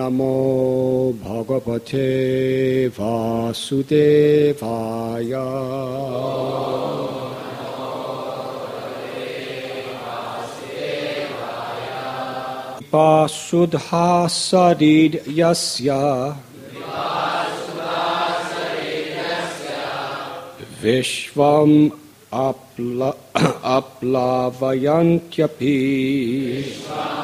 Namo Bhagavate Vasudevaya. Vasudha Sarid Yasya Vishvam Aplavayantyapi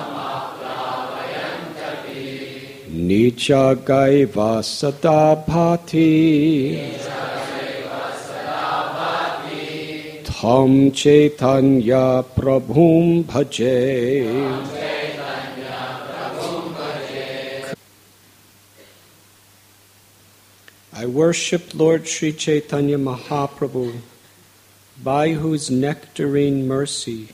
Nicha Gaiva Sadabhati Tham Chaitanya Prabhum Bhaje. I worship Lord Sri Chaitanya Mahaprabhu, by whose nectarine mercy.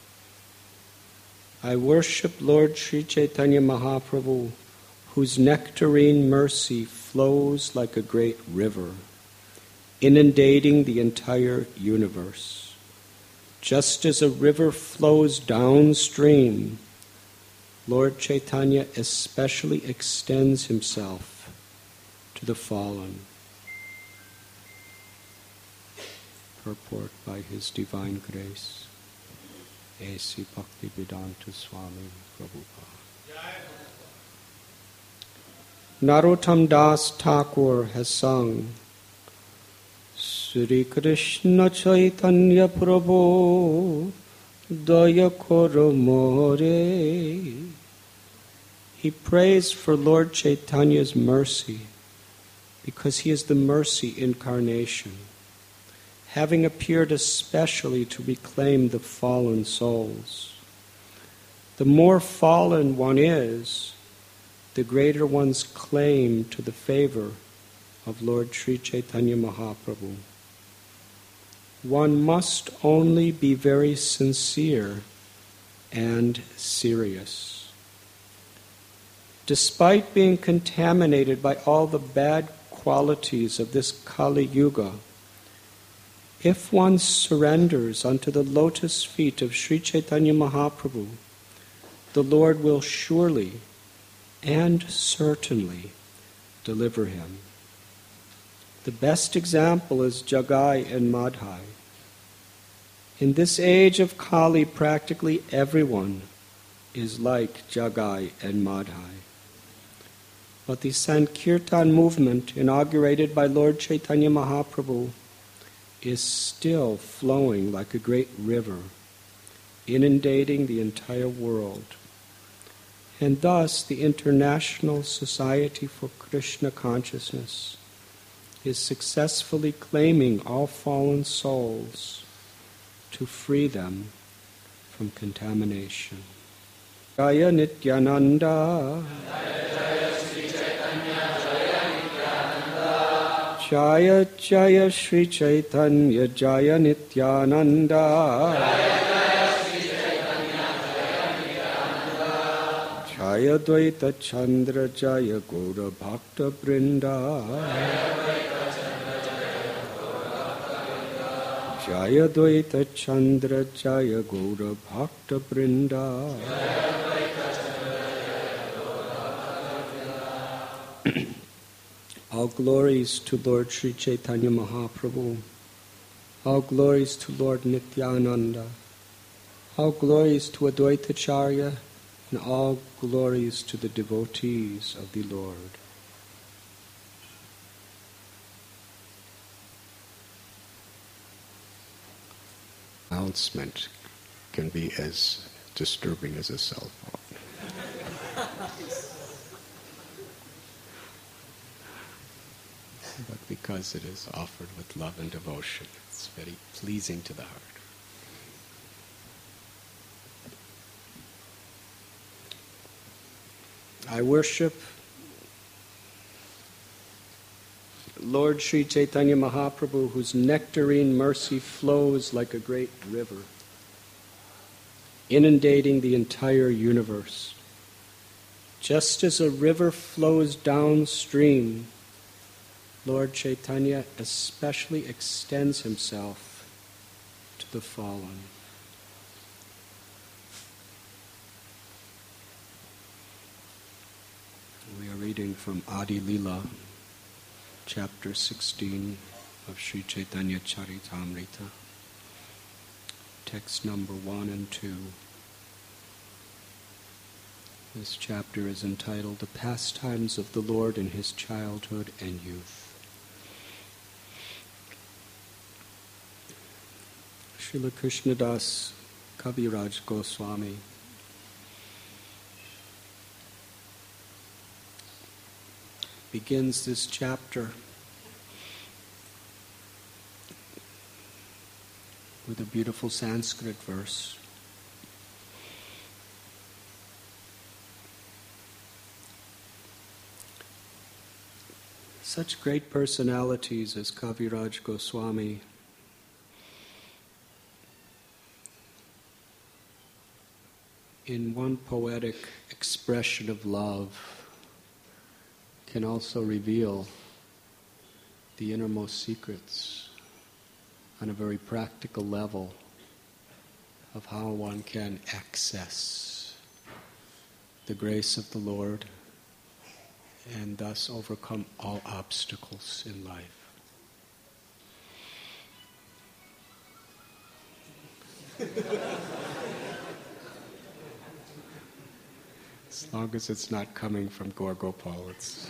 I worship Lord Sri Chaitanya Mahaprabhu, whose nectarine mercy flows like a great river, inundating the entire universe. Just as a river flows downstream, Lord Chaitanya especially extends himself to the fallen. Purport by His Divine Grace, A.C. Bhaktivedanta Swami Prabhupada. Narottam Das Thakur has sung, Sri Krishna Chaitanya Prabhu Daya Karo More. He prays for Lord Chaitanya's mercy, because he is the mercy incarnation, having appeared especially to reclaim the fallen souls. The more fallen one is, the greater one's claim to the favor of Lord Sri Chaitanya Mahaprabhu. One must only be very sincere and serious. Despite being contaminated by all the bad qualities of this Kali Yuga, if one surrenders unto the lotus feet of Sri Chaitanya Mahaprabhu, the Lord will surely and certainly deliver him. The best example is Jagai and Madhai. In this age of Kali, practically everyone is like Jagai and Madhai. But the Sankirtan movement, inaugurated by Lord Chaitanya Mahaprabhu, is still flowing like a great river, inundating the entire world. And thus, the International Society for Krishna Consciousness is successfully claiming all fallen souls to free them from contamination. Jaya Nityananda. Jaya Jaya Sri Chaitanya Jaya Nityananda. Jaya Dvaita Chandra Jaya Gaura Bhakta Brinda. Jaya Dvaita Chandra Jaya Gaura Bhakta Brinda. All glories to Lord Sri Chaitanya Mahaprabhu. All glories to Lord Nityananda. All glories to Advaita Acharya, and all glories to the devotees of the Lord. Announcement can be as disturbing as a cell phone. But because it is offered with love and devotion, it's very pleasing to the heart. I worship Lord Sri Chaitanya Mahaprabhu, whose nectarine mercy flows like a great river, inundating the entire universe. Just as a river flows downstream, Lord Chaitanya especially extends himself to the fallen. We are reading from Adi Lila, chapter 16 of Sri Chaitanya Charitamrita, text number 1 and 2. This chapter is entitled The Pastimes of the Lord in His Childhood and Youth. Srila Krishnadas Kaviraj Goswami begins this chapter with a beautiful Sanskrit verse. Such great personalities as Kaviraj Goswami in one poetic expression of love can also reveal the innermost secrets on a very practical level of how one can access the grace of the Lord and thus overcome all obstacles in life. As long as it's not coming from Gaur Gopal, it's...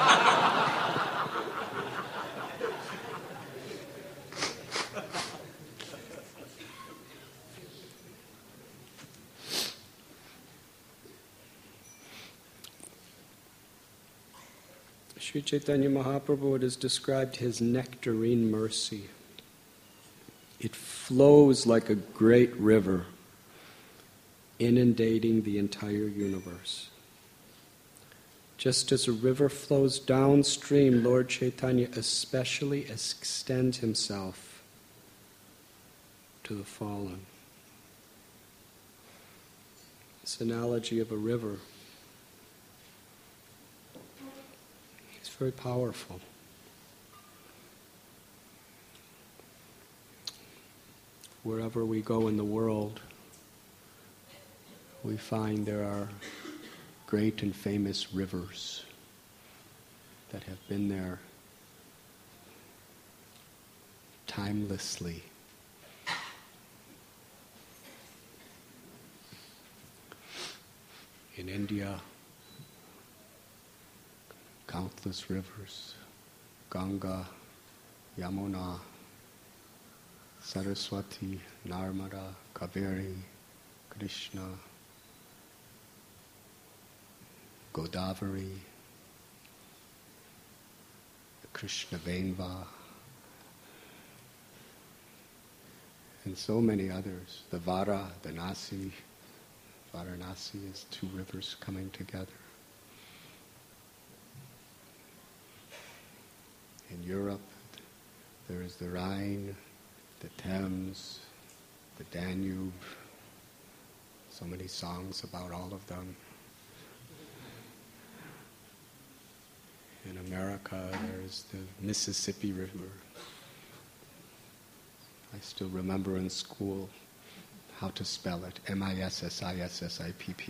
Sri Chaitanya Mahaprabhu has described his nectarine mercy. It flows like a great river, inundating the entire universe. Just as a river flows downstream, Lord Chaitanya especially extends himself to the fallen. This analogy of a river is very powerful. Wherever we go in the world, we find there are great and famous rivers that have been there timelessly. In India, countless rivers, Ganga, Yamuna, Saraswati, Narmada, Kaveri, Krishna, Godavari, Krishna Venva, and so many others. The Vara, the Nasi, Varanasi is two rivers coming together. In Europe, there is the Rhine, the Thames, the Danube, so many songs about all of them. In America, there's the Mississippi River. I still remember in school how to spell it, Mississippi.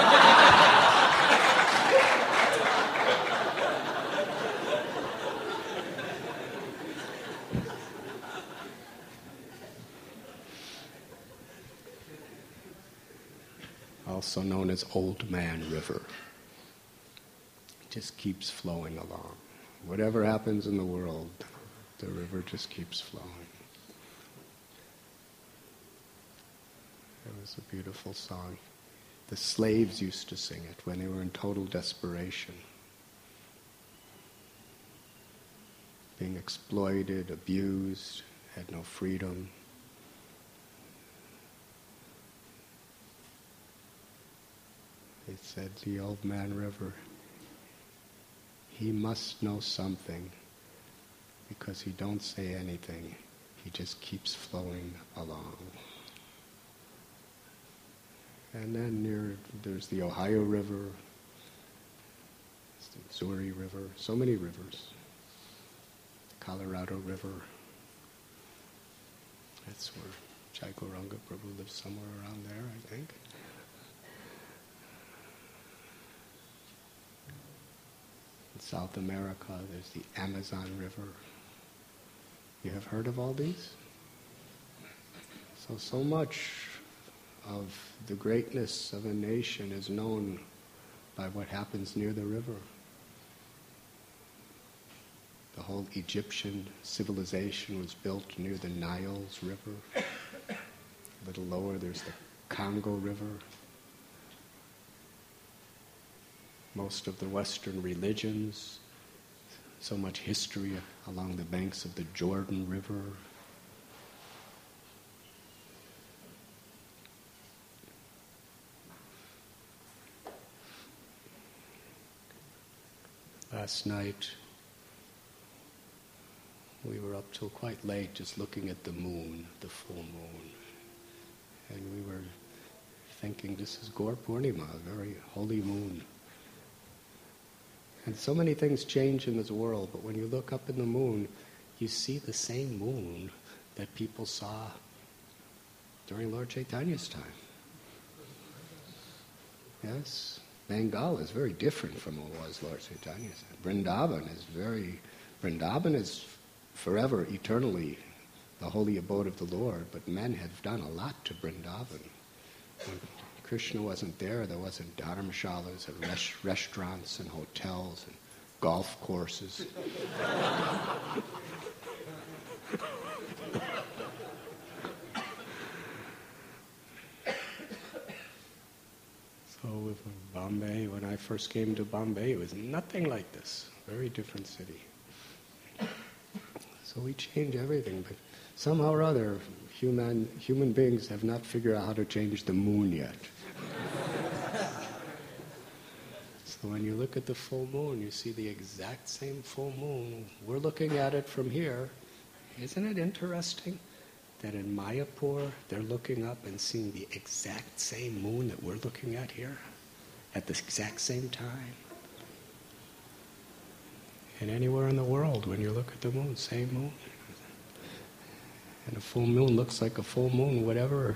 Also known as Old Man River. Just keeps flowing along. Whatever happens in the world, the river just keeps flowing. It was a beautiful song. The slaves used to sing it when they were in total desperation. Being exploited, abused, had no freedom. They said, the Old Man River, he must know something, because he don't say anything. He just keeps flowing along. And then there's the Ohio River, the Missouri River, so many rivers. Colorado River. That's where Jai Gauranga Prabhu lives, somewhere around there, I think. South America, there's the Amazon River. You have heard of all these? So much of the greatness of a nation is known by what happens near the river. The whole Egyptian civilization was built near the Nile's river. A little lower there's the Congo River. Most of the Western religions, so much history along the banks of the Jordan River. Last night, we were up till quite late just looking at the moon, the full moon. And we were thinking, this is Gaur Purnima, a very holy moon. And so many things change in this world, but when you look up in the moon, you see the same moon that people saw during Lord Chaitanya's time. Yes? Bengal is very different from what was Lord Chaitanya's time. Vrindavan is forever, eternally the holy abode of the Lord, but men have done a lot to Vrindavan. When Krishna wasn't there wasn't dharmashalas and restaurants and hotels and golf courses. So with Bombay, when I first came to Bombay, it was nothing like this. Very different city. So we change everything, but somehow or other, human beings have not figured out how to change the moon yet. So when you look at the full moon, you see the exact same full moon. We're looking at it from here. Isn't it interesting that in Mayapur, they're looking up and seeing the exact same moon that we're looking at here at the exact same time? And anywhere in the world, when you look at the moon, same moon. And a full moon looks like a full moon, whatever,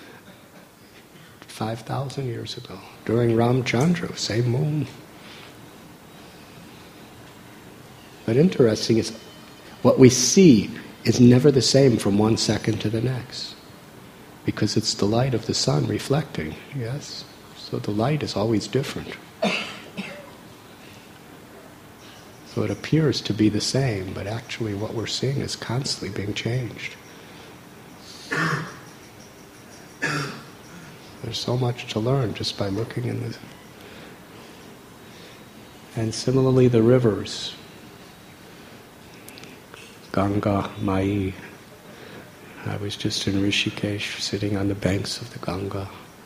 5,000 years ago. During Ramchandra, same moon. But interesting is, what we see is never the same from one second to the next. Because it's the light of the sun reflecting, yes? So the light is always different. So it appears to be the same, but actually what we're seeing is constantly being changed. There's so much to learn just by looking in this. And similarly, the rivers. Ganga, Mai. I was just in Rishikesh, sitting on the banks of the Ganga.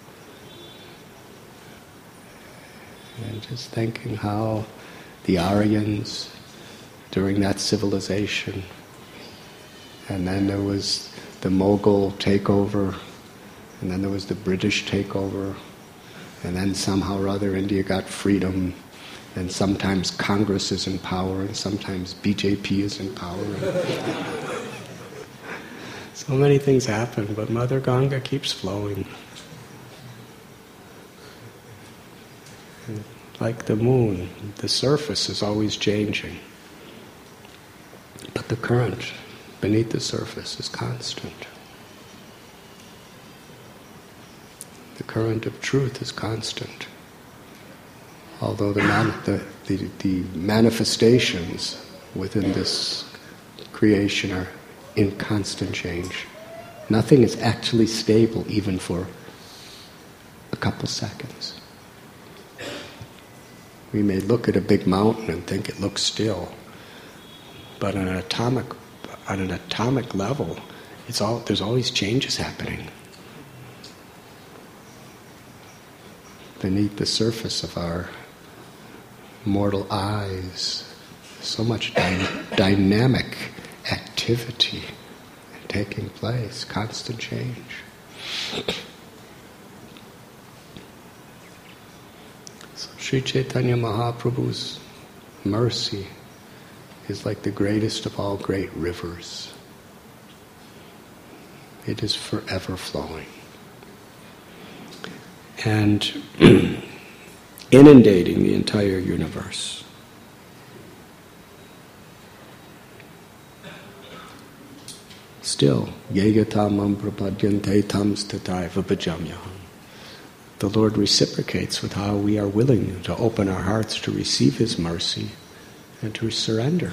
And just thinking how the Aryans, during that civilization, and then there was the Mughal takeover, and then there was the British takeover, and then somehow or other India got freedom, and sometimes Congress is in power, and sometimes BJP is in power. So many things happen, but Mother Ganga keeps flowing. And like the moon, the surface is always changing, but the current beneath the surface is constant. The current of truth is constant, although the manifestations within this creation are in constant change. Nothing is actually stable even for a couple seconds. We may look at a big mountain and think it looks still, but on an atomic level, there's always changes happening beneath the surface of our mortal eyes. So much dynamic activity taking place, constant change. So Sri Chaitanya Mahaprabhu's mercy is like the greatest of all great rivers. It is forever flowing and inundating the entire universe. still, yegatamam prapadyante tam stataiva bhajamyaham. The Lord reciprocates with how we are willing to open our hearts to receive His mercy and to surrender.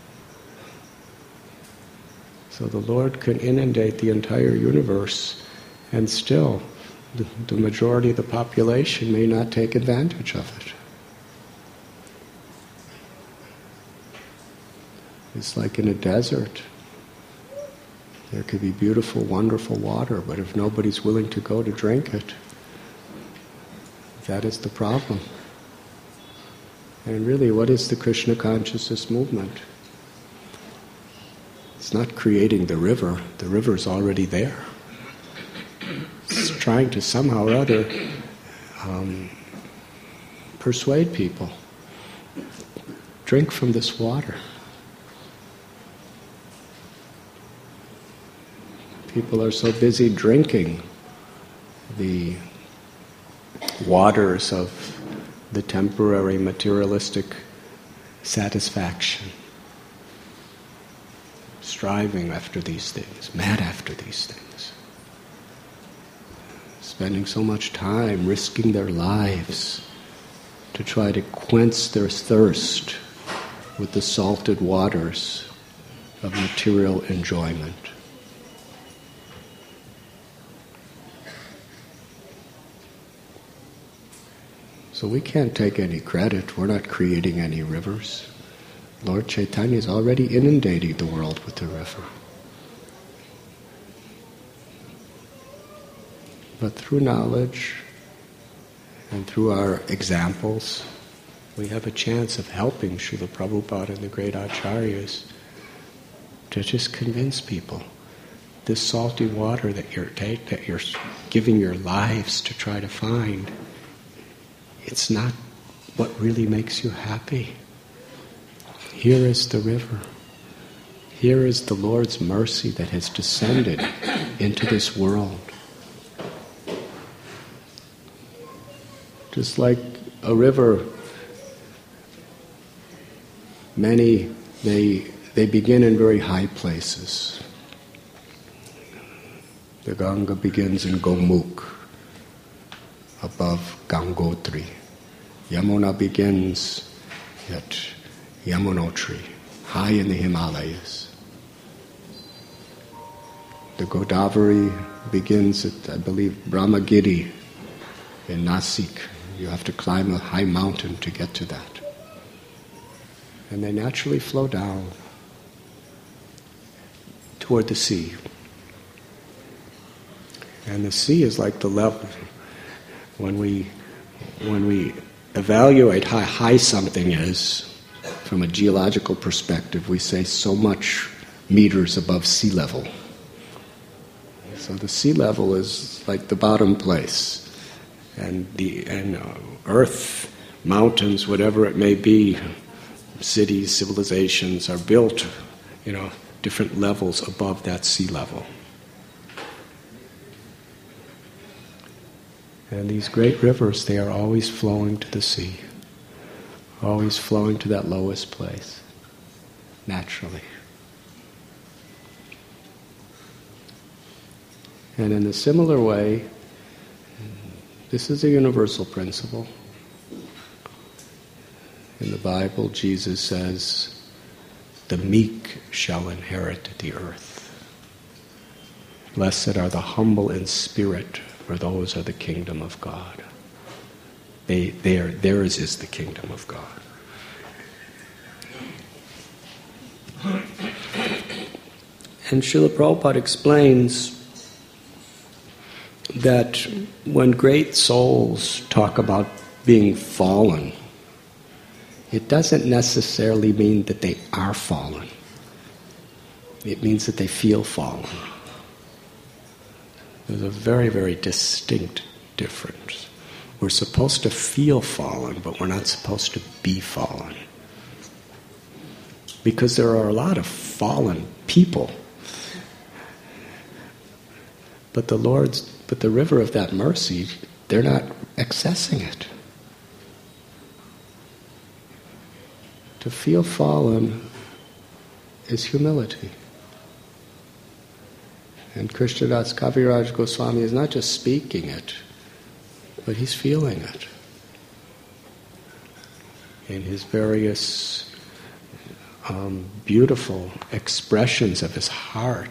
So the Lord can inundate the entire universe, and still the majority of the population may not take advantage of it. It's like in a desert. There could be beautiful, wonderful water, but if nobody's willing to go to drink it, that is the problem. And really, what is the Krishna consciousness movement? It's not creating the river. The river's already there. It's trying to somehow or other persuade people. Drink from this water. People are so busy drinking the waters of the temporary materialistic satisfaction, striving after these things, mad after these things, spending so much time risking their lives to try to quench their thirst with the salted waters of material enjoyment. So we can't take any credit. We're not creating any rivers. Lord Chaitanya is already inundating the world with the river. But through knowledge and through our examples, we have a chance of helping Srila Prabhupada and the great acharyas to just convince people this salty water that you're giving your lives to try to find, it's not what really makes you happy. Here is the river. Here is the Lord's mercy that has descended into this world. Just like a river, many, they begin in very high places. The Ganga begins in Gomukh, above Gangotri. Yamuna begins at Yamunotri, high in the Himalayas. The Godavari begins at, I believe, Brahmagiri in Nasik. You have to climb a high mountain to get to that. And they naturally flow down toward the sea. And the sea is like the level. When we evaluate how high something is, from a geological perspective, we say so much meters above sea level. So the sea level is like the bottom place, and earth, mountains, whatever it may be, cities, civilizations are built, different levels above that sea level. And these great rivers, they are always flowing to the sea, always flowing to that lowest place, naturally. And in a similar way, this is a universal principle. In the Bible, Jesus says, "The meek shall inherit the earth. Blessed are the humble in spirit, for those are the kingdom of God." Theirs is the kingdom of God. And Srila Prabhupada explains that when great souls talk about being fallen, it doesn't necessarily mean that they are fallen. It means that they feel fallen. There's a very, very distinct difference. We're supposed to feel fallen, but we're not supposed to be fallen. Because there are a lot of fallen people. But the river of that mercy, they're not accessing it. To feel fallen is humility. And Krishnadas Kaviraj Goswami is not just speaking it, but he's feeling it in his various beautiful expressions of his heart.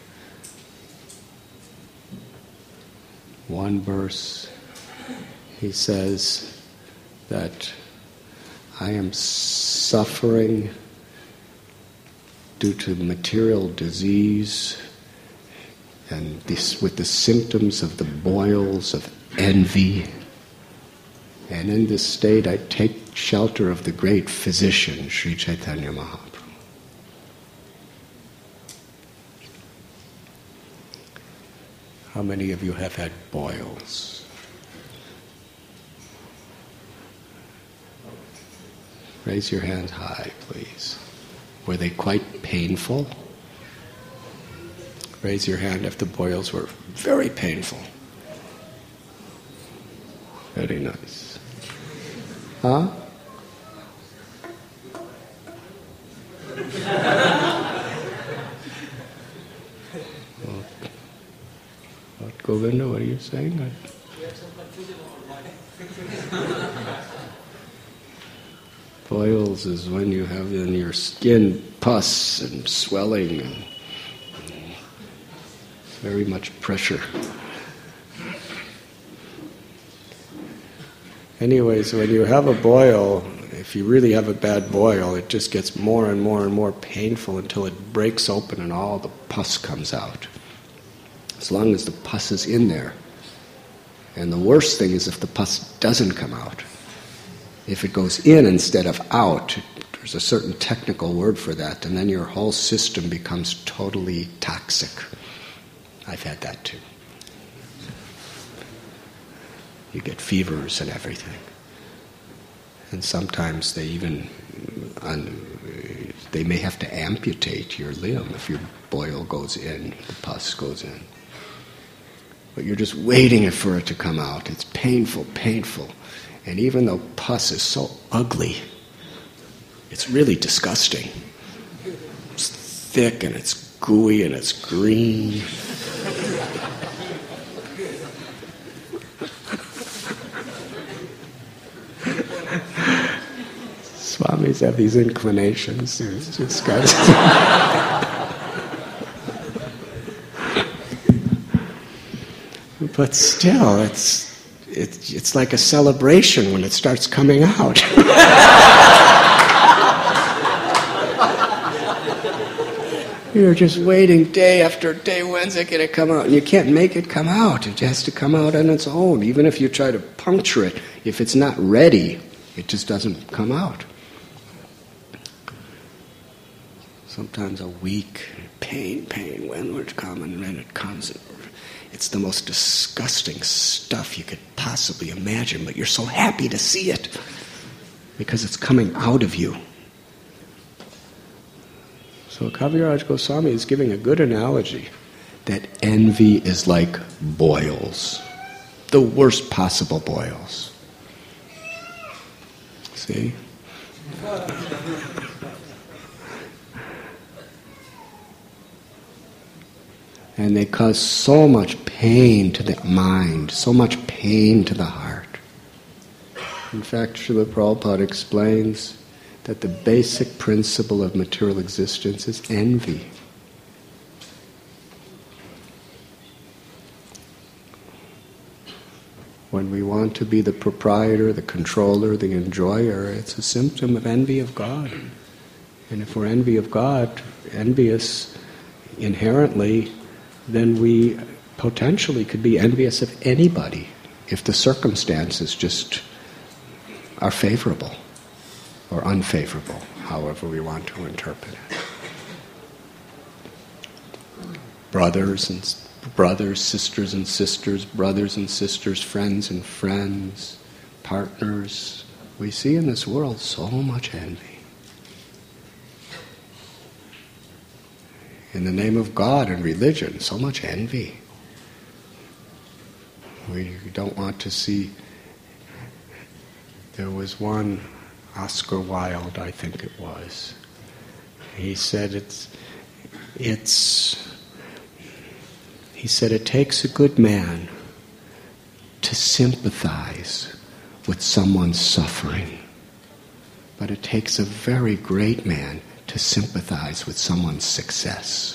One verse, he says that I am suffering due to material disease and this, with the symptoms of the boils of envy. And in this state I take shelter of the great physician, Sri Chaitanya Mahaprabhu. How many of you have had boils? Raise your hands high, please. Were they quite painful? Raise your hand if the boils were very painful. Very nice. Huh? What, Govinda, what are you saying? Boils is when you have in your skin pus and swelling and very much pressure. Anyways, when you have a boil, if you really have a bad boil, it just gets more and more and more painful until it breaks open and all the pus comes out. As long as the pus is in there. And the worst thing is if the pus doesn't come out. If it goes in instead of out, there's a certain technical word for that, and then your whole system becomes totally toxic. I've had that too. You get fevers and everything. And sometimes they even, they may have to amputate your limb if your boil goes in, the pus goes in. But you're just waiting for it to come out. It's painful, painful. And even though pus is so ugly, it's really disgusting. It's thick and it's gooey and it's green. Swamis have these inclinations. It's disgusting. But still, it's like a celebration when it starts coming out. You're just waiting day after day. When's it going to come out? And you can't make it come out. It has to come out on its own. Even if you try to puncture it, if it's not ready, it just doesn't come out. Sometimes a week, pain, when would it come? And then it comes. It's the most disgusting stuff you could possibly imagine, but you're so happy to see it because it's coming out of you. So Kaviraj Goswami is giving a good analogy that envy is like boils, the worst possible boils. See? And they cause so much pain to the mind, so much pain to the heart. In fact, Srila Prabhupada explains that the basic principle of material existence is envy. When we want to be the proprietor, the controller, the enjoyer, it's a symptom of envy of God. And if we're envious inherently, then we potentially could be envious of anybody if the circumstances just are favorable or unfavorable, however we want to interpret it. Brothers, sisters and sisters, brothers and sisters, friends and friends, partners. We see in this world so much envy. In the name of God and religion, so much envy. We don't want to see. There was one, Oscar Wilde, I think it was. He said it's He said, it takes a good man to sympathize with someone's suffering, but it takes a very great man to sympathize with someone's success.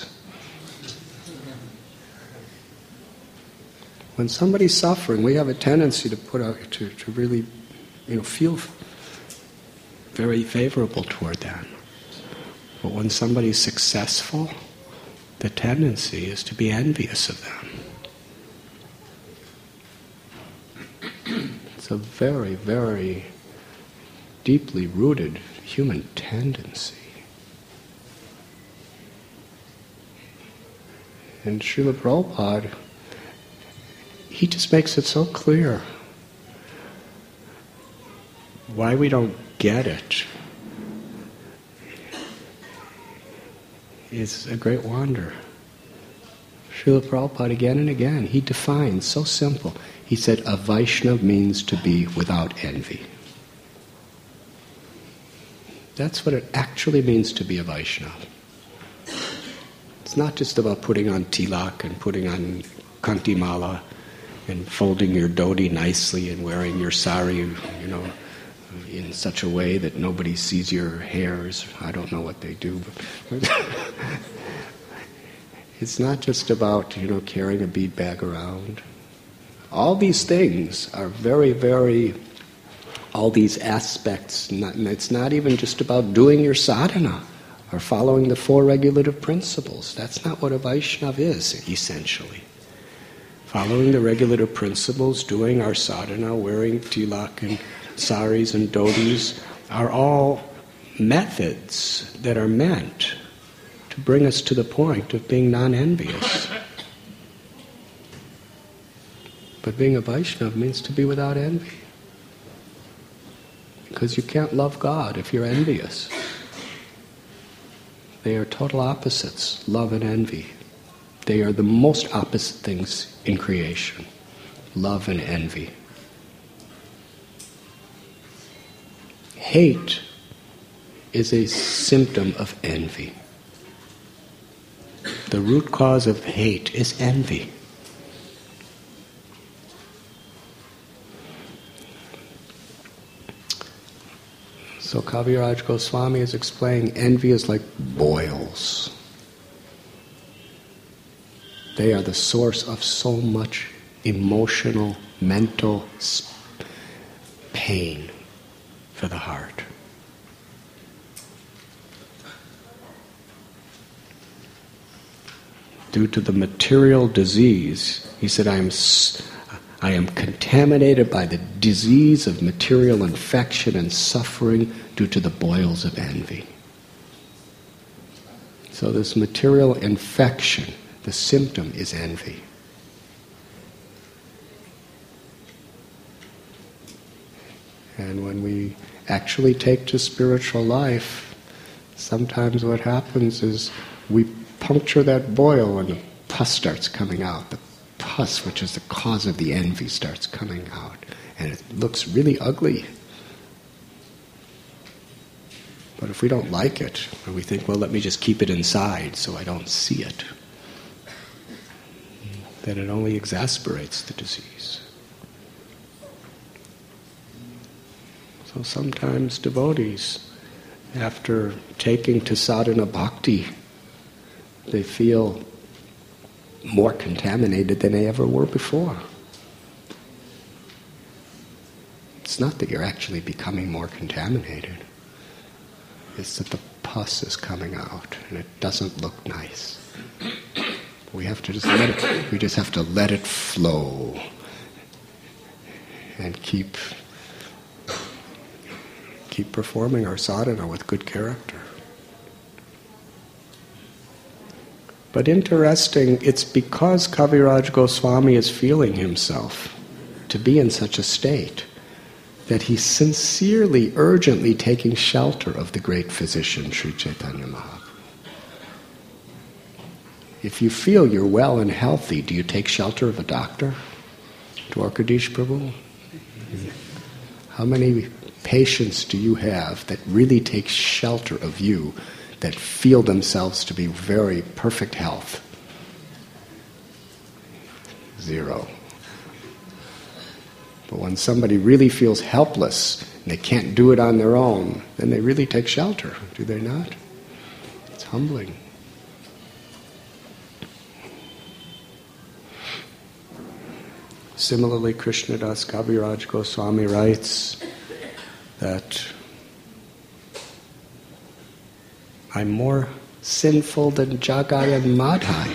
When somebody's suffering, we have a tendency to really, feel very favorable toward that. But when somebody's successful, the tendency is to be envious of them. It's a very, very deeply rooted human tendency. And Srila Prabhupada, he just makes it so clear why we don't get it is a great wonder. Srila Prabhupada again and again, he defines so simple. He said, a Vaishnava means to be without envy. That's what it actually means to be a Vaishnava. It's not just about putting on tilak and putting on kantimala and folding your dhoti nicely and wearing your sari, in such a way that nobody sees your hairs. I don't know what they do, but it's not just about, carrying a bead bag around. All these things are very, very, all these aspects, it's not even just about doing your sadhana or following the 4 regulative principles. That's not what a Vaishnava is, essentially. Following the regulative principles, doing our sadhana, wearing tilak and saris and dhotis are all methods that are meant to bring us to the point of being non-envious. But being a Vaishnava means to be without envy. Because you can't love God if you're envious. They are total opposites, love and envy. They are the most opposite things in creation, love and envy. Hate is a symptom of envy. The root cause of hate is envy. So Kaviraj Goswami is explaining envy is like boils. They are the source of so much emotional, mental pain for the heart. Due to the material disease, he said, I am contaminated by the disease of material infection and suffering due to the boils of envy. So this material infection, the symptom is envy. And when we actually take to spiritual life, sometimes what happens is we puncture that boil and the pus starts coming out. The pus, which is the cause of the envy, starts coming out. And it looks really ugly. But if we don't like it, and we think, well, let me just keep it inside so I don't see it, then it only exasperates the disease. So sometimes devotees, after taking to sadhana bhakti, they feel more contaminated than they ever were before. It's not that you're actually becoming more contaminated. It's that the pus is coming out and it doesn't look nice. We have to just let it flow and keep performing our sadhana with good character. But interesting, it's because Kaviraj Goswami is feeling himself to be in such a state that he's sincerely, urgently taking shelter of the great physician, Sri Chaitanya Mahaprabhu. If you feel you're well and healthy, do you take shelter of a doctor? Dwarkadish Prabhu? How many patients do you have that really take shelter of you, that feel themselves to be very perfect health? zero. But when somebody really feels helpless and they can't do it on their own, then they really take shelter, do they not? It's humbling. Similarly, Krishnadas Kaviraj Goswami writes that I'm more sinful than Jagai and Madhai.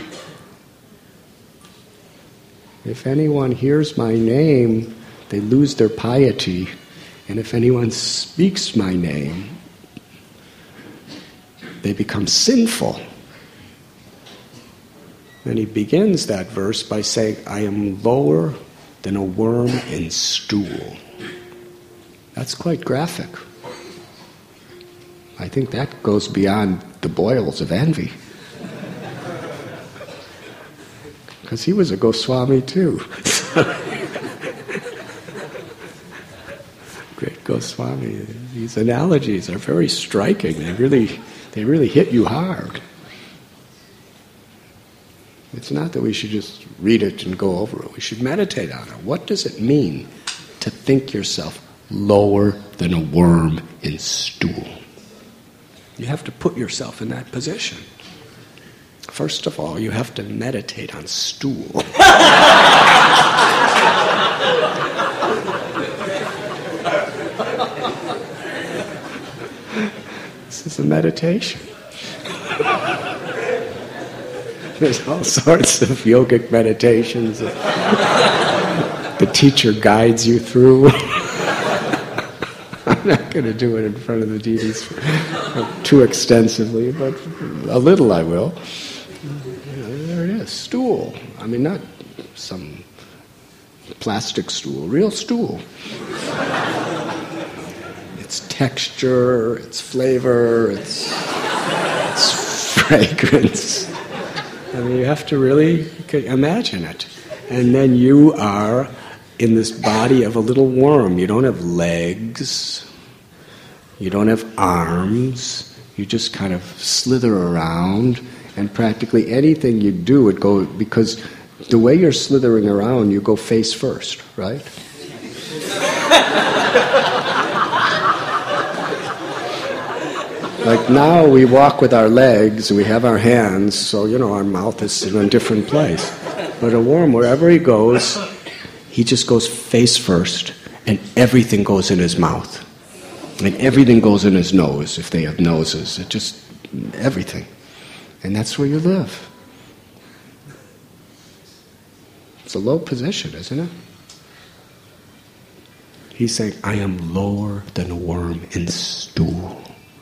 If anyone hears my name, they lose their piety, and if anyone speaks my name, they become sinful. And he begins that verse by saying, I am lower than a worm in stool. That's quite graphic. I think that goes beyond the boils of envy. Because he was a Goswami too. Great Goswami. These analogies are very striking. They really hit you hard. It's not that we should just read it and go over it. We should meditate on it. What does it mean to think yourself lower than a worm in stool? You have to put yourself in that position. First of all, you have to meditate on stool. This is a meditation. There's all sorts of yogic meditations that the teacher guides you through. I'm not going to do it in front of the deities too extensively, but a little I will. There it is, stool. I mean, not some plastic stool, real stool. Its texture, its flavor, its fragrance. I mean, you have to really imagine it. And then you are in this body of a little worm. You don't have legs. You don't have arms. You just kind of slither around. And practically anything you do, it go, because the way you're slithering around, you go face first, right? Like now we walk with our legs, we have our hands, so our mouth is in a different place. But a worm, wherever he goes, he just goes face first, and everything goes in his mouth. And everything goes in his nose, if they have noses. It just, everything. And that's where you live. It's a low position, isn't it? He's saying, I am lower than a worm in stool.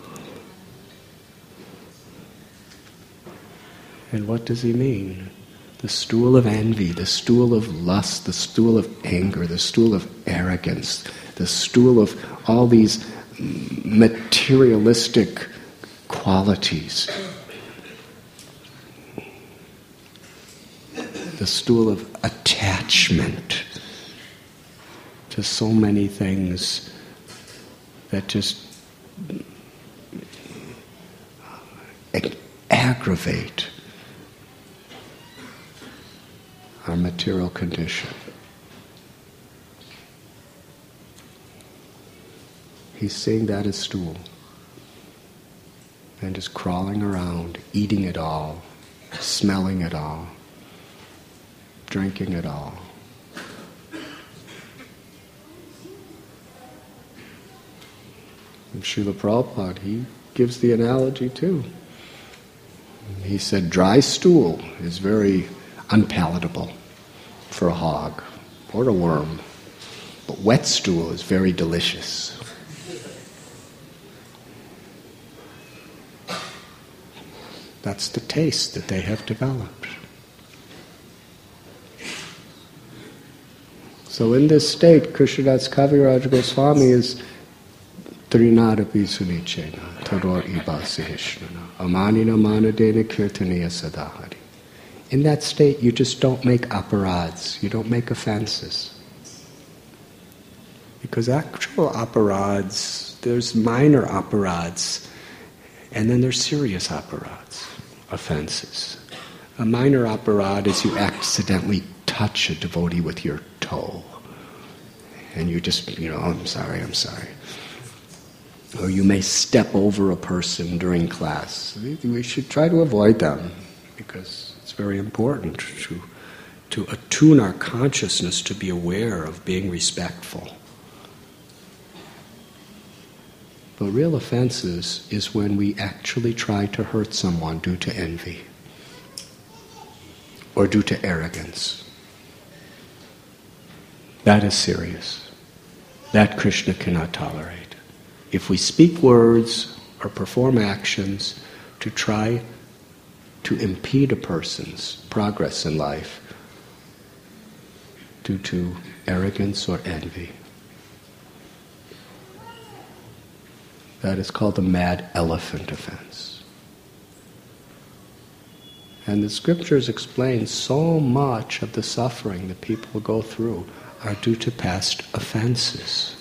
And what does he mean? The stool of envy, the stool of lust, the stool of anger, the stool of arrogance, the stool of all these materialistic qualities. The stool of attachment to so many things that just aggravate our material condition. He's seeing that as stool. And just crawling around, eating it all, smelling it all, drinking it all. And Srila Prabhupada, he gives the analogy too. He said dry stool is very unpalatable for a hog or a worm, but wet stool is very delicious. That's the taste that they have developed. So in this state, Krishnadas Kaviraj Goswami is Trinadapi Sunichena, Tador Iba Sihishnana, Amanina Manadena Kirtaniya Sadahari. In that state, you just don't make aparads, you don't make offenses. Because actual aparads, there's minor aparads, and then there's serious aparads, offenses. A minor aparad is you accidentally touch a devotee with your toe. And you just, I'm sorry. Or you may step over a person during class. We should try to avoid them, because it's very important to attune our consciousness to be aware of being respectful. But real offenses is when we actually try to hurt someone due to envy or due to arrogance. That is serious. That Krishna cannot tolerate. If we speak words or perform actions to try to impede a person's progress in life due to arrogance or envy, that is called the mad elephant offense. And the scriptures explain so much of the suffering that people go through are due to past offenses.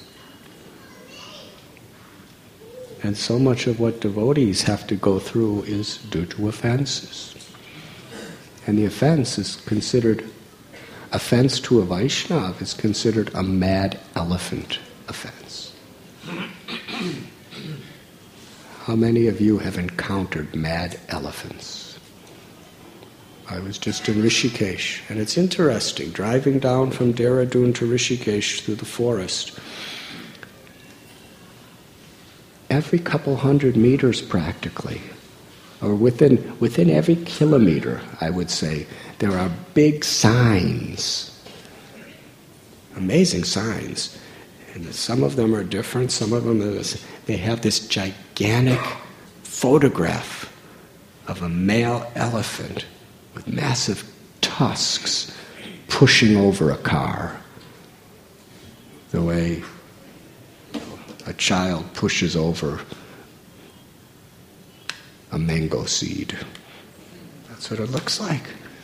And so much of what devotees have to go through is due to offenses. And the offense is considered, offense to a Vaishnava is considered a mad elephant offense. How many of you have encountered mad elephants? I was just in Rishikesh, and it's interesting, driving down from Dehradun to Rishikesh through the forest. Every couple hundred meters practically, or within every kilometer, I would say, there are big signs, amazing signs. And some of them are different, some of them they have this gigantic photograph of a male elephant with massive tusks pushing over a car, the way a child pushes over a mango seed. That's what it looks like.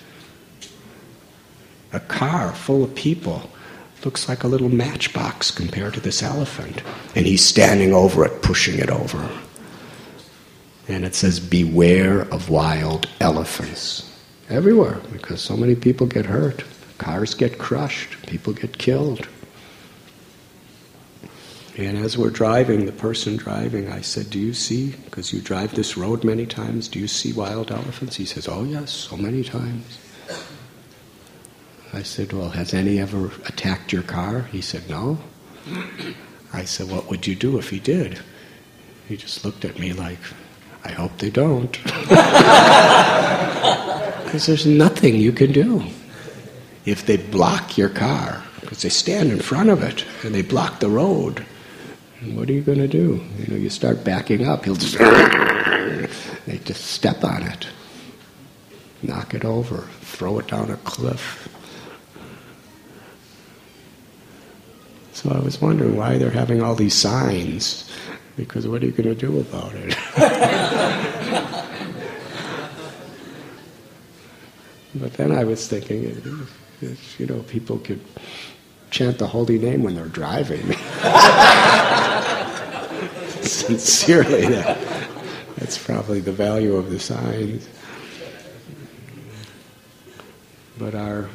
A car full of people looks like a little matchbox compared to this elephant. And he's standing over it, pushing it over. And it says, beware of wild elephants. Everywhere, because so many people get hurt. Cars get crushed, people get killed. And as we're driving, the person driving, I said, do you see, because you drive this road many times, do you see wild elephants? He says, oh yes, so many times. I said, well, has any ever attacked your car? He said, no. I said, what would you do if he did? He just looked at me like, I hope they don't. Because there's nothing you can do. If they block your car, because they stand in front of it, and they block the road, what are you going to do? You start backing up, he'll just... They just step on it, knock it over, throw it down a cliff. So I was wondering why they're having all these signs, because what are you going to do about it? But then I was thinking, people could chant the holy name when they're driving. Sincerely, that's probably the value of the signs. But our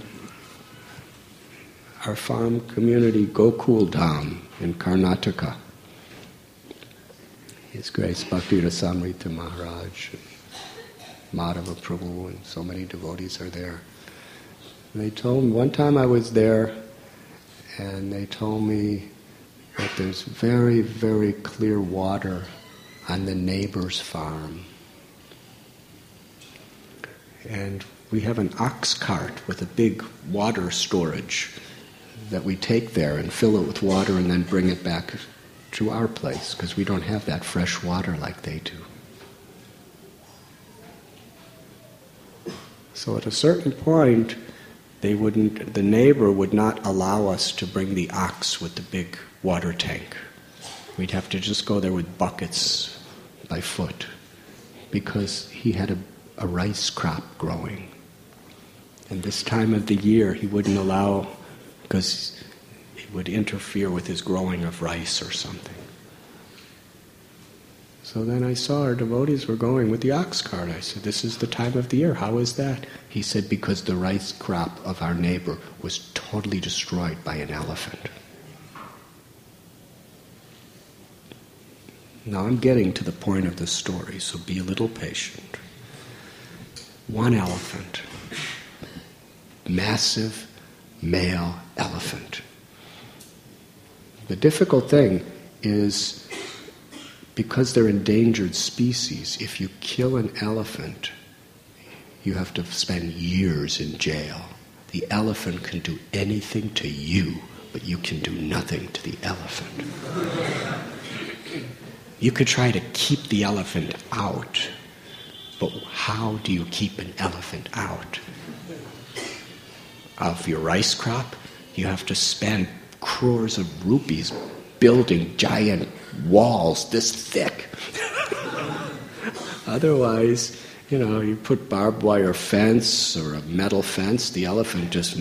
farm community, Gokul Dham in Karnataka, His Grace Bhakti Rasamrita Maharaj, Madhava Prabhu, and so many devotees are there. And they told me, one time I was there, and they told me that there's very, very clear water on the neighbor's farm. And we have an ox cart with a big water storage that we take there and fill it with water and then bring it back to our place, because we don't have that fresh water like they do. So at a certain point, the neighbor would not allow us to bring the ox with the big water tank. We'd have to just go there with buckets by foot, because he had a rice crop growing. And this time of the year he wouldn't allow, because it would interfere with his growing of rice or something. So then I saw our devotees were going with the ox cart. I said, this is the time of the year. How is that? He said, because the rice crop of our neighbor was totally destroyed by an elephant. Now I'm getting to the point of the story, so be a little patient. One elephant, massive male elephant. The difficult thing is, because they're endangered species, if you kill an elephant, you have to spend years in jail. The elephant can do anything to you, but you can do nothing to the elephant. You could try to keep the elephant out, but how do you keep an elephant out? Of your rice crop, you have to spend crores of rupees building giant walls this thick. Otherwise, you put barbed wire fence or a metal fence, the elephant just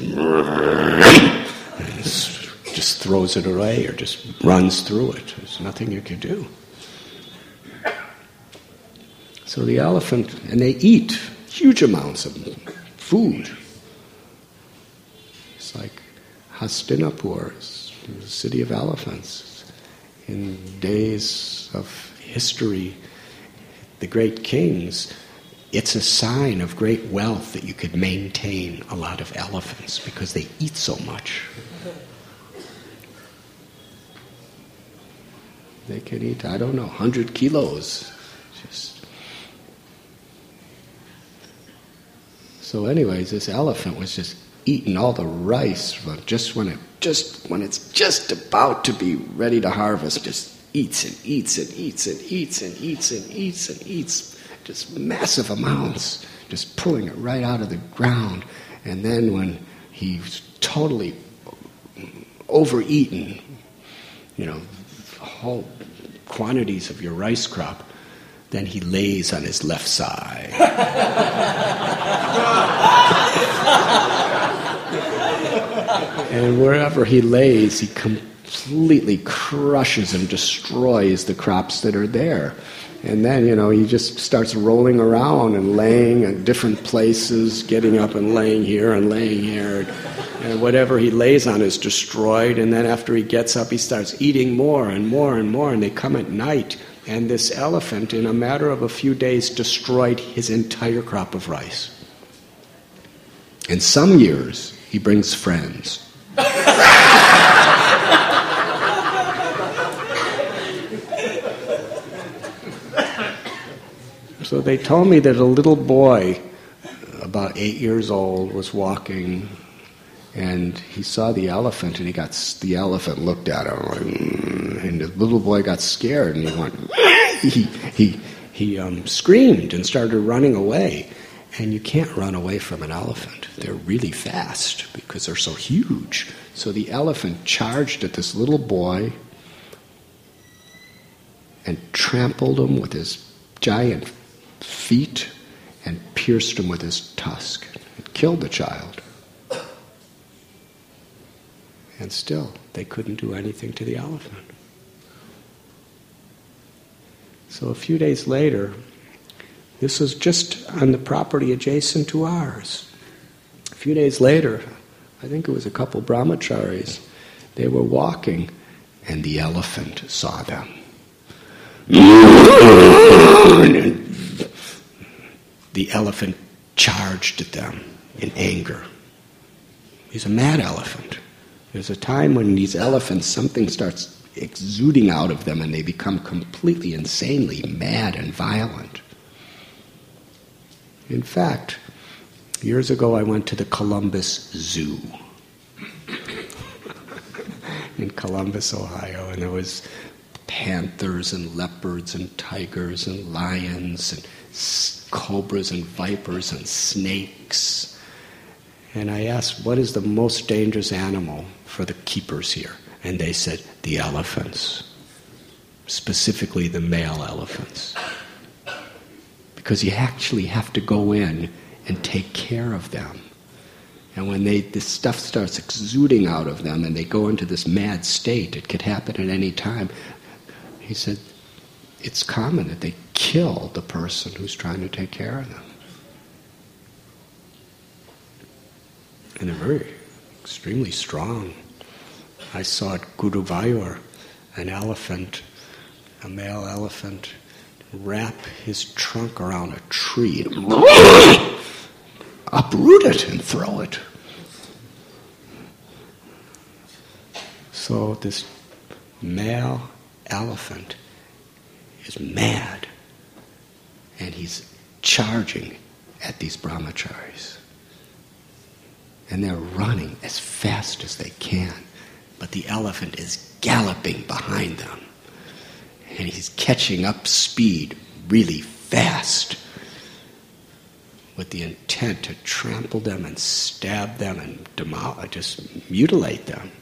throws it away or just runs through it. There's nothing you can do. So the elephant, and they eat huge amounts of food. It's like Hastinapur, the city of elephants. In days of history, the great kings, it's a sign of great wealth that you could maintain a lot of elephants because they eat so much. They can eat, 100 kilos. So anyways, this elephant was just eating all the rice just when it's just about to be ready to harvest, just eats and eats and eats and eats and eats and eats and eats, just massive amounts, just pulling it right out of the ground. And then when he's totally overeaten, whole quantities of your rice crop, then he lays on his left side. And wherever he lays, he completely crushes and destroys the crops that are there. And then, he just starts rolling around and laying at different places, getting up and laying here and laying here. And whatever he lays on is destroyed. And then after he gets up, he starts eating more and more and more. And they come at night. And this elephant, in a matter of a few days, destroyed his entire crop of rice. And some years, he brings friends. So they told me that a little boy, about 8 years old, was walking, and he saw the elephant, and the elephant looked at him, and the little boy got scared, and he went, he screamed and started running away. And you can't run away from an elephant. They're really fast because they're so huge. So the elephant charged at this little boy and trampled him with his giant feet and pierced him with his tusk. It killed the child. And still, they couldn't do anything to the elephant. So a few days later, this was just on the property adjacent to ours. A few days later, I think it was a couple brahmacharis, they were walking, and the elephant saw them. The elephant charged at them in anger. He's a mad elephant. There's a time when these elephants, something starts exuding out of them and they become completely insanely mad and violent. In fact, years ago I went to the Columbus Zoo in Columbus, Ohio, and there was panthers and leopards and tigers and lions and cobras and vipers and snakes. And I asked, what is the most dangerous animal for the keepers here? And they said, the elephants, specifically the male elephants. Because you actually have to go in and take care of them. And when this stuff starts exuding out of them and they go into this mad state, it could happen at any time. He said, it's common that they kill the person who's trying to take care of them. And they're very extremely strong. I saw at Guruvayur an elephant, a male elephant, wrap his trunk around a tree and uproot it and throw it. So this male elephant is mad, and he's charging at these brahmacharis. And they're running as fast as they can, but the elephant is galloping behind them. And he's catching up speed really fast with the intent to trample them and stab them and just mutilate them.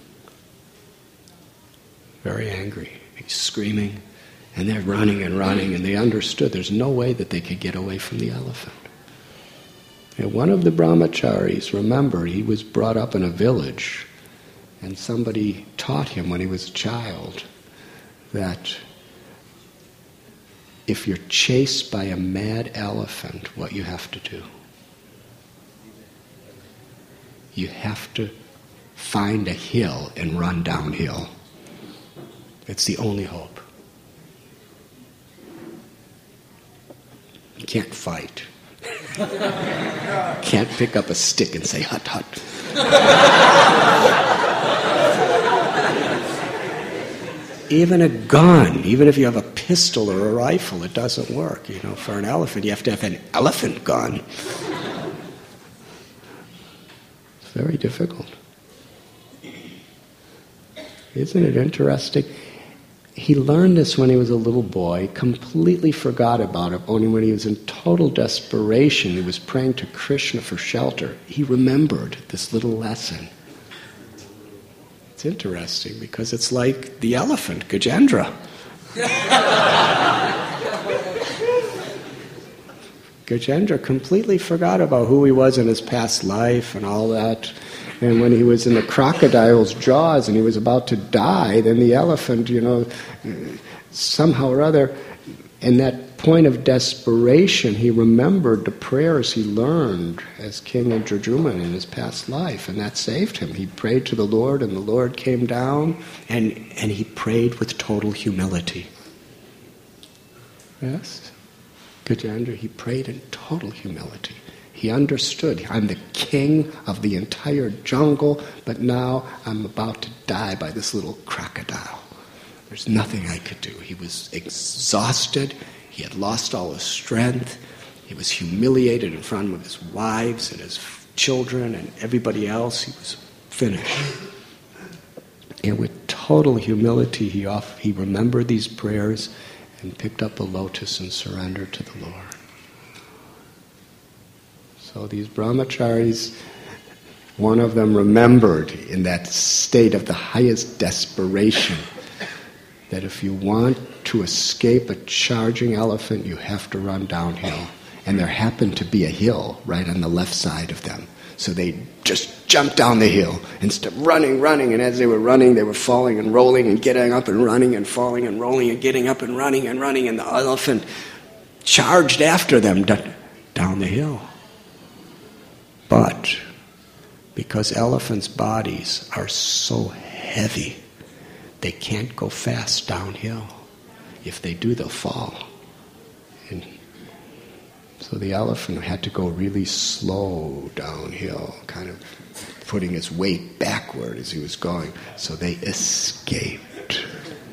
Very angry. He's screaming, and they're running and running, and they understood there's no way that they could get away from the elephant. And one of the brahmacharis, remember, he was brought up in a village, and somebody taught him when he was a child that if you're chased by a mad elephant, what you have to do? You have to find a hill and run downhill. It's the only hope. You can't fight. Can't pick up a stick and say, hut, hut. Even a gun, even if you have a pistol or a rifle, it doesn't work. You know, for an elephant, you have to have an elephant gun. It's very difficult. Isn't it interesting? He learned this when he was a little boy, completely forgot about it. Only when he was in total desperation, he was praying to Krishna for shelter. He remembered this little lesson. It's interesting because it's like the elephant, Gajendra. Gajendra completely forgot about who he was in his past life and all that. And when he was in the crocodile's jaws and he was about to die, then the elephant, somehow or other, in that point of desperation, he remembered the prayers he learned as king of Jurjuman in his past life, and that saved him. He prayed to the Lord, and the Lord came down, and he prayed with total humility. Yes? Gajendra, he prayed in total humility. He understood, I'm the king of the entire jungle, but now I'm about to die by this little crocodile. There's nothing I could do. He was exhausted. He had lost all his strength. He was humiliated in front of his wives and his children and everybody else. He was finished. And with total humility, he remembered these prayers and picked up a lotus and surrendered to the Lord. So these brahmacharis, one of them remembered in that state of the highest desperation that if you want to escape a charging elephant, you have to run downhill. And there happened to be a hill right on the left side of them. So they just jumped down the hill and started running, and as they were running, they were falling and rolling and getting up and running and falling and rolling and getting up and running, and the elephant charged after them down the hill. But because elephants' bodies are so heavy, they can't go fast downhill. If they do, they'll fall. And so the elephant had to go really slow downhill, kind of putting his weight backward as he was going. So they escaped.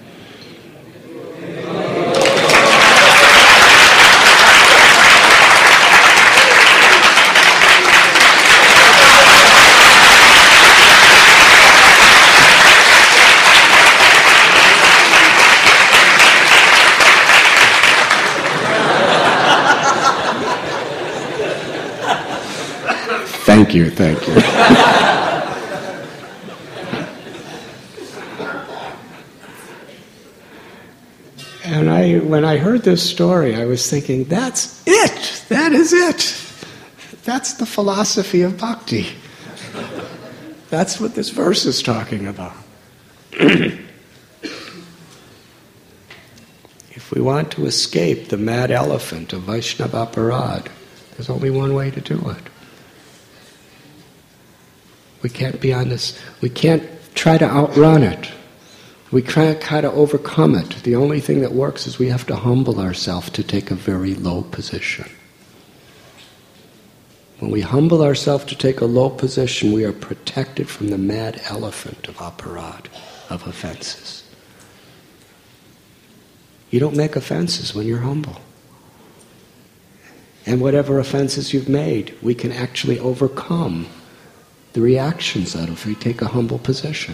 Thank you. And when I heard this story, I was thinking, that's it! That is it! That's the philosophy of bhakti. That's what this verse is talking about. If If we want to escape the mad elephant of Vaishnava aparad, there's only one way to do it. We can't be on this, we can't try to outrun it. We can't try to overcome it. The only thing that works is we have to humble ourselves to take a very low position. When we humble ourselves to take a low position, we are protected from the mad elephant of aparad, of offenses. You don't make offenses when you're humble. And whatever offenses you've made, we can actually overcome the reactions out of if we take a humble position.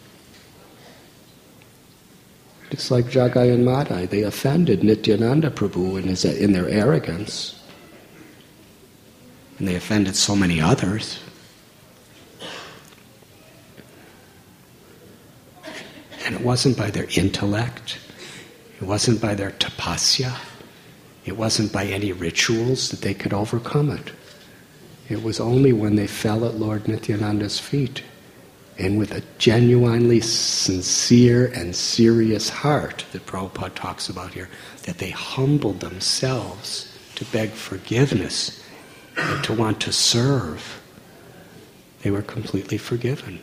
It's like Jagai and Madai. They offended Nityananda Prabhu in their arrogance. And they offended so many others. And it wasn't by their intellect. It wasn't by their tapasya. It wasn't by any rituals that they could overcome it. It was only when they fell at Lord Nityananda's feet, and with a genuinely sincere and serious heart that Prabhupada talks about here, that they humbled themselves to beg forgiveness and to want to serve. They were completely forgiven.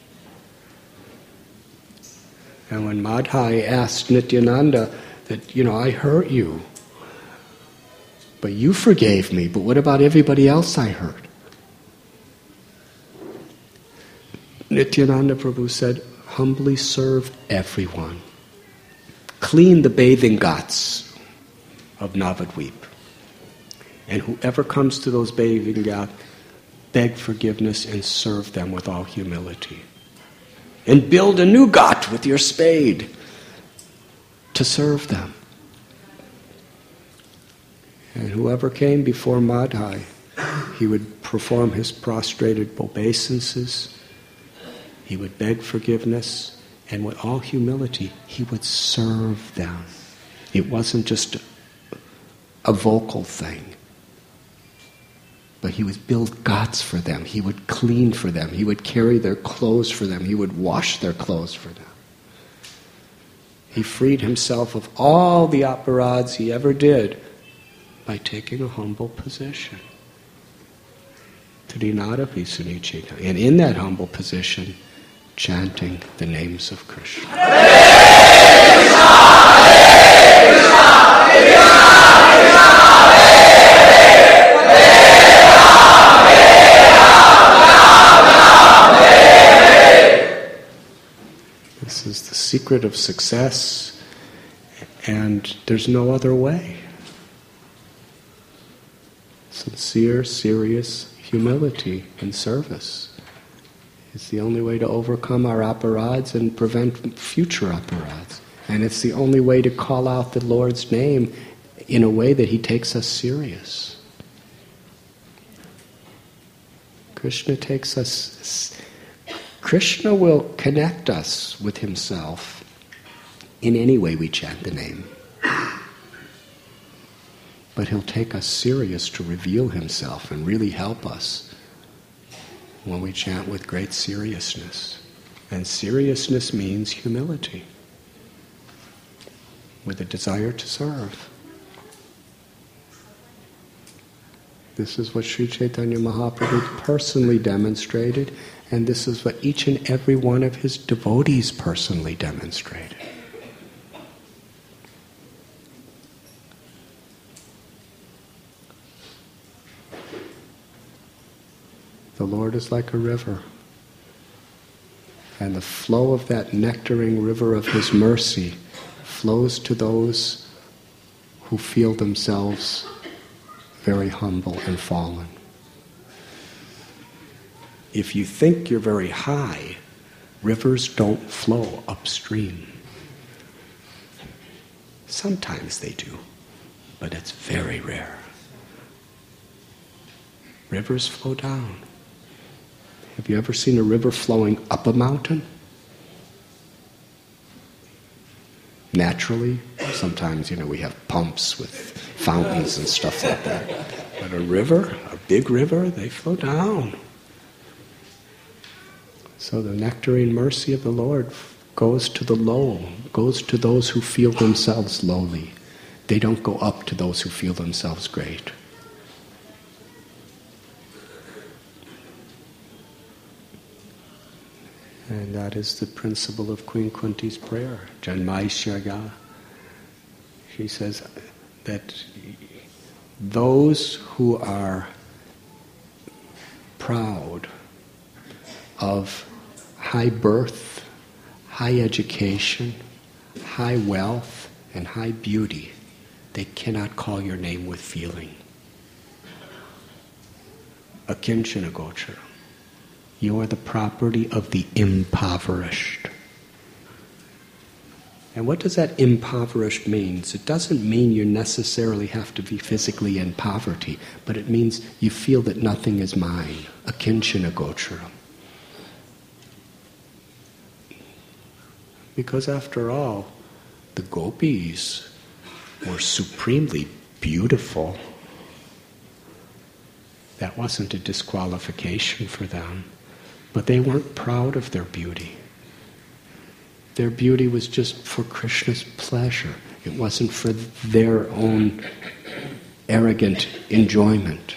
And when Madhai asked Nityananda that, I hurt you, but you forgave me, but what about everybody else I hurt? Nityananda Prabhu said, humbly serve everyone. Clean the bathing ghats of Navadvip. And whoever comes to those bathing ghats, beg forgiveness and serve them with all humility. And build a new ghat with your spade to serve them. And whoever came before Madhai, he would perform his prostrated obeisances, he would beg forgiveness, and with all humility, he would serve them. It wasn't just a vocal thing, but he would build ghats for them, he would clean for them, he would carry their clothes for them, he would wash their clothes for them. He freed himself of all the aparads he ever did by taking a humble position. Trinadapi Sunichita. And in that humble position, chanting the names of Krishna. This is the secret of success, and there's no other way. Sincere, serious humility and service is the only way to overcome our aparads and prevent future aparads. And it's the only way to call out the Lord's name in a way that He takes us serious. Krishna takes us... Krishna will connect us with Himself in any way we chant the name. But He'll take us serious to reveal Himself and really help us when we chant with great seriousness. And seriousness means humility, with a desire to serve. This is what Sri Chaitanya Mahaprabhu personally demonstrated, and this is what each and every one of his devotees personally demonstrated. The Lord is like a river, and the flow of that nectaring river of His mercy flows to those who feel themselves very humble and fallen. If you think you're very high, rivers don't flow upstream. Sometimes they do, but it's very rare. Rivers flow down. Have you ever seen a river flowing up a mountain? Naturally, sometimes, we have pumps with fountains and stuff like that. But a river, a big river, they flow down. So the nectarine mercy of the Lord goes to the low, goes to those who feel themselves lowly, They don't go up to those who feel themselves great. And that is the principle of Queen Kunti's prayer, Janmaishyaga. She says that those who are proud of high birth, high education, high wealth, and high beauty, they cannot call your name with feeling. Akinchana gochara. You are the property of the impoverished. And what does that impoverished mean? It doesn't mean you necessarily have to be physically in poverty, but it means you feel that nothing is mine. Akinchana gochara. Because after all, the gopis were supremely beautiful. That wasn't a disqualification for them. But they weren't proud of their beauty. Their beauty was just for Krishna's pleasure. It wasn't for their own arrogant enjoyment.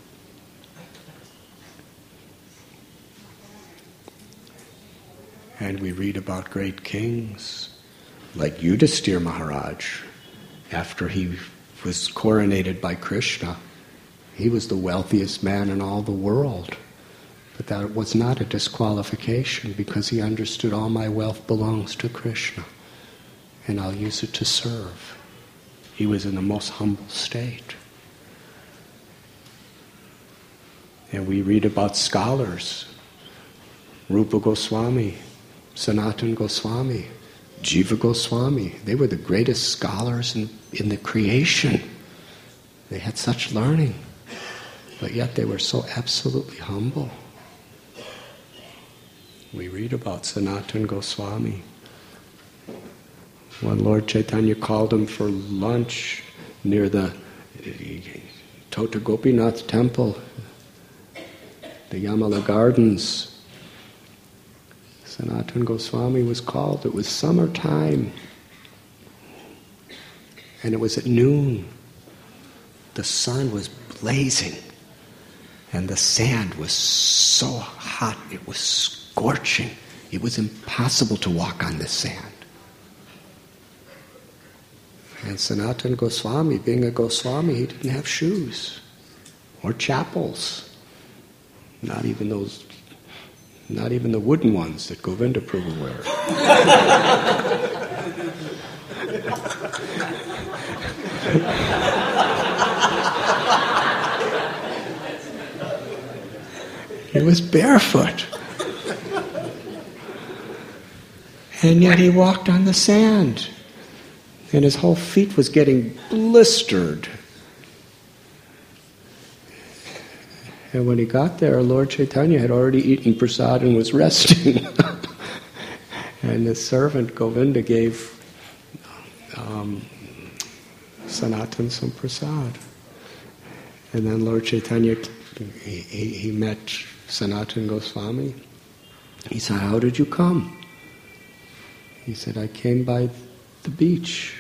And we read about great kings, like Yudhisthira Maharaj. After he was coronated by Krishna, he was the wealthiest man in all the world. But that was not a disqualification, because he understood all my wealth belongs to Krishna, and I'll use it to serve. He was in the most humble state. And we read about scholars, Rupa Goswami, Sanatana Goswami, Jiva Goswami. They were the greatest scholars in the creation. They had such learning, but yet they were so absolutely humble. We read about Sanatana Goswami. When Lord Chaitanya called him for lunch near the Tota Gopinath temple, the Yamala Gardens, Sanatana Goswami was called. It was summertime, and it was at noon. The sun was blazing, and the sand was so hot, it was scorching. It was impossible to walk on the sand. And Sanatana Goswami, being a Goswami, he didn't have shoes or chapels. Not even the wooden ones that Govinda Prabhu wears. He was barefoot. And yet he walked on the sand. And his whole feet was getting blistered. And when he got there, Lord Chaitanya had already eaten prasad and was resting. And the servant Govinda gave Sanatana some prasad. And then Lord Chaitanya, he met Sanatana Goswami. He said, "How did you come?" He said, "I came by the beach."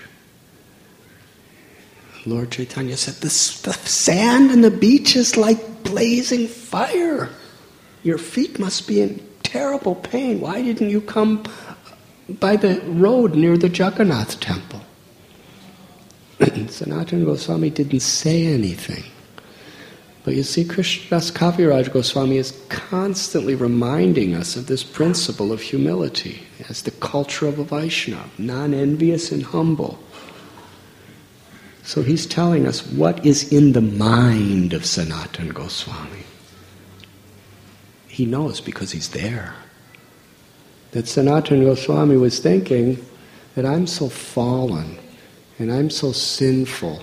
Lord Chaitanya said, the sand and the beach is like blazing fire. Your feet must be in terrible pain. Why didn't you come by the road near the Jagannath temple? Sanatana Goswami didn't say anything. But you see, Krishnadas Kaviraj Goswami is constantly reminding us of this principle of humility as the culture of a Vaishnava, non-envious and humble. So he's telling us what is in the mind of Sanatana Goswami. He knows because he's there. That Sanatana Goswami was thinking that I'm so fallen and I'm so sinful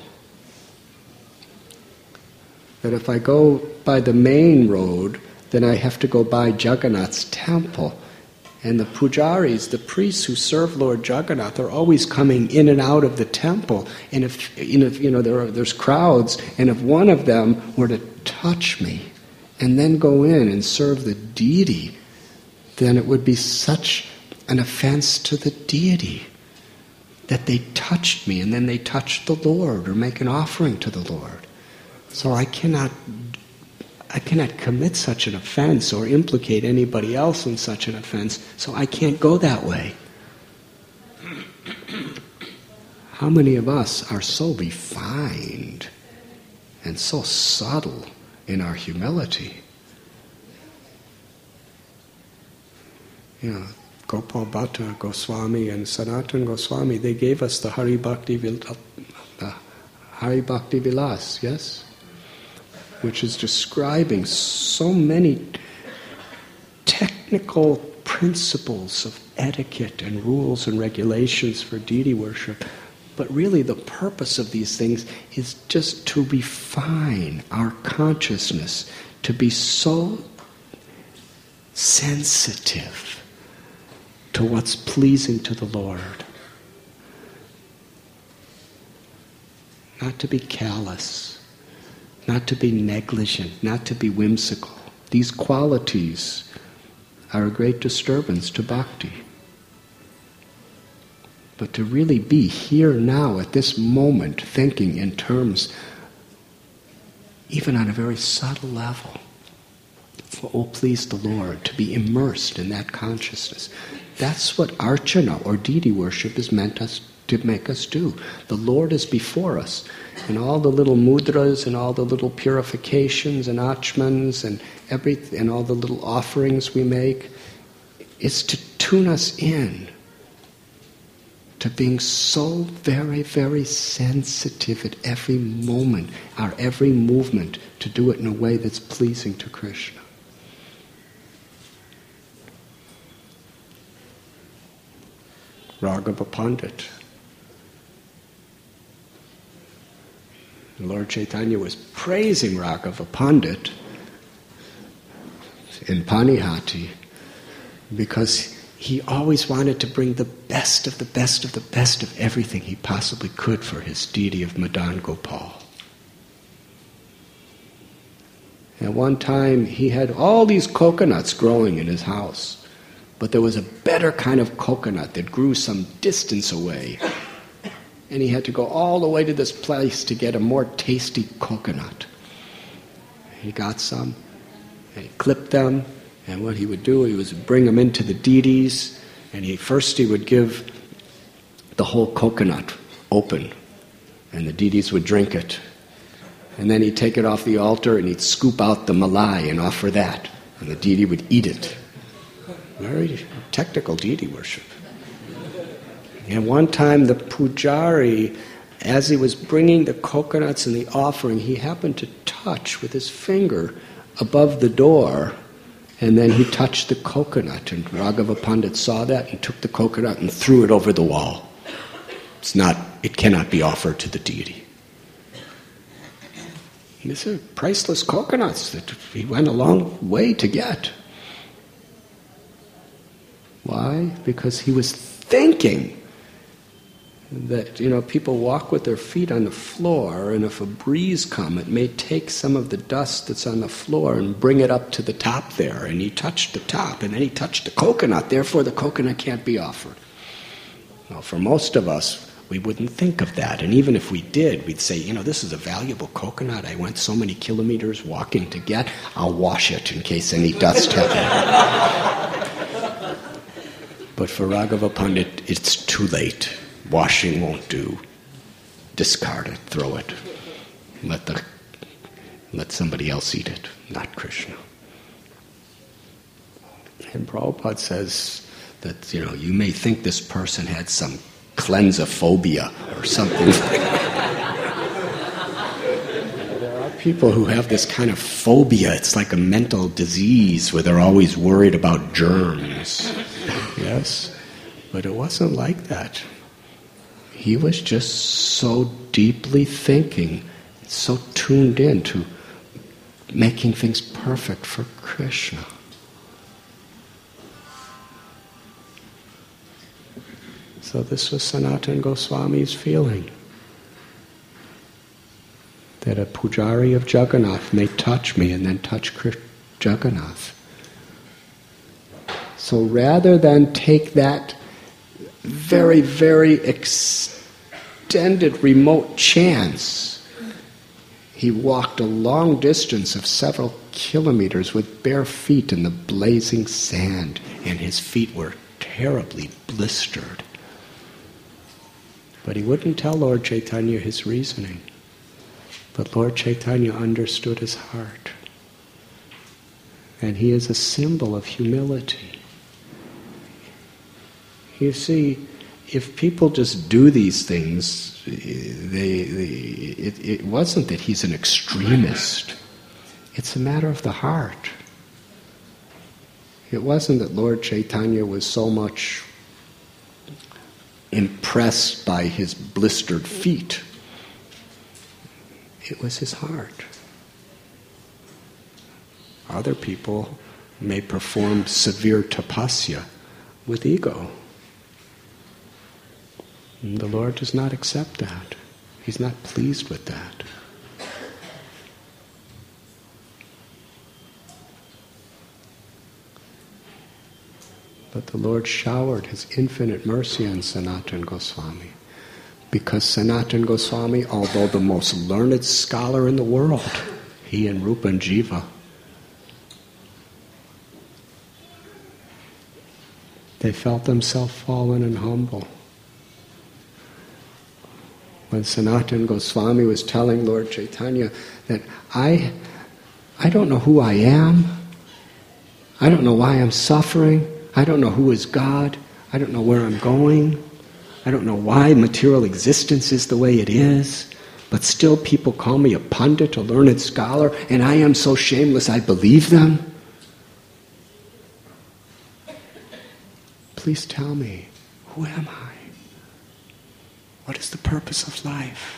that if I go by the main road, then I have to go by Jagannath's temple. And the pujaris, the priests who serve Lord Jagannath, are always coming in and out of the temple. And if there's crowds, and if one of them were to touch me and then go in and serve the deity, then it would be such an offense to the deity that they touched me and then they touched the Lord or make an offering to the Lord. So I cannot commit such an offense or implicate anybody else in such an offense, so I can't go that way. How many of us are so refined and so subtle in our humility? Gopal Bhatta Goswami and Sanatana Goswami, they gave us the Hari Bhakti Vilas, yes? Which is describing so many technical principles of etiquette and rules and regulations for deity worship. But really the purpose of these things is just to refine our consciousness, to be so sensitive to what's pleasing to the Lord. Not to be callous, not to be negligent, not to be whimsical. These qualities are a great disturbance to bhakti. But to really be here now at this moment thinking in terms, even on a very subtle level, for, oh please the Lord, to be immersed in that consciousness. That's what archana or deity worship is meant to make us do. The Lord is before us, and all the little mudras and all the little purifications and achmans and all the little offerings we make, is to tune us in to being so very, very sensitive at every moment, our every movement, to do it in a way that's pleasing to Krishna. Raghava Pandit. Lord Chaitanya was praising Raghava Pandit in Panihati because he always wanted to bring the best of the best of the best of everything he possibly could for his deity of Madan Gopal. At one time, he had all these coconuts growing in his house, but there was a better kind of coconut that grew some distance away. And he had to go all the way to this place to get a more tasty coconut. He got some, and he clipped them, and what he would do, he would bring them into the deities, and he would give the whole coconut open, and the deities would drink it. And then he'd take it off the altar, and he'd scoop out the malai and offer that, and the deity would eat it. Very technical deity worship. And one time the pujari, as he was bringing the coconuts and the offering, he happened to touch with his finger above the door, and then he touched the coconut, and Raghava Pandit saw that and took the coconut and threw it over the wall. It cannot be offered to the deity. These are priceless coconuts that he went a long way to get. Why? Because he was thinking that, people walk with their feet on the floor, and if a breeze comes, it may take some of the dust that's on the floor and bring it up to the top there. And he touched the top, and then he touched the coconut. Therefore, the coconut can't be offered. Well, for most of us, we wouldn't think of that. And even if we did, we'd say, this is a valuable coconut. I went so many kilometers walking to get. I'll wash it in case any dust happens. But for Raghava Pandit, it's too late. Washing won't do. Discard it, throw it. Let somebody else eat it, not Krishna. And Prabhupada says that, you may think this person had some cleansophobia or something. There are people who have this kind of phobia. It's like a mental disease where they're always worried about germs. Yes? But it wasn't like that. He was just so deeply thinking, so tuned in to making things perfect for Krishna. So this was Sanatana Goswami's feeling, that a pujari of Jagannath may touch me and then touch Jagannath. So rather than take that very, very extended, remote chance, he walked a long distance of several kilometers with bare feet in the blazing sand, and his feet were terribly blistered. But he wouldn't tell Lord Chaitanya his reasoning. But Lord Chaitanya understood his heart. And he is a symbol of humility. You see, if people just do these things, it wasn't that he's an extremist. It's a matter of the heart. It wasn't that Lord Chaitanya was so much impressed by his blistered feet. It was his heart. Other people may perform severe tapasya with ego. And the Lord does not accept that. He's not pleased with that. But the Lord showered His infinite mercy on Sanatana Goswami. Because Sanatana Goswami, although the most learned scholar in the world, he and Rupa and Jiva, they felt themselves fallen and humble. When Sanatana Goswami was telling Lord Chaitanya that I don't know who I am, I don't know why I'm suffering, I don't know who is God, I don't know where I'm going, I don't know why material existence is the way it is, but still people call me a pundit, a learned scholar, and I am so shameless I believe them. Please tell me, who am I? What is the purpose of life?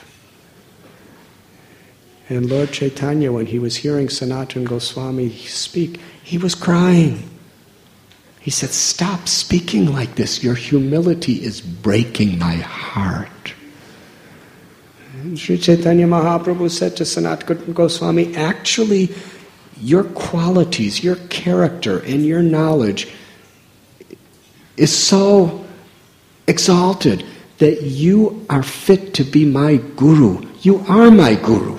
And Lord Chaitanya, when he was hearing Sanatana Goswami speak, he was crying. He said, "Stop speaking like this. Your humility is breaking my heart." And Sri Chaitanya Mahaprabhu said to Sanatana Goswami, actually, your qualities, your character, and your knowledge is so exalted that you are fit to be my guru. You are my guru.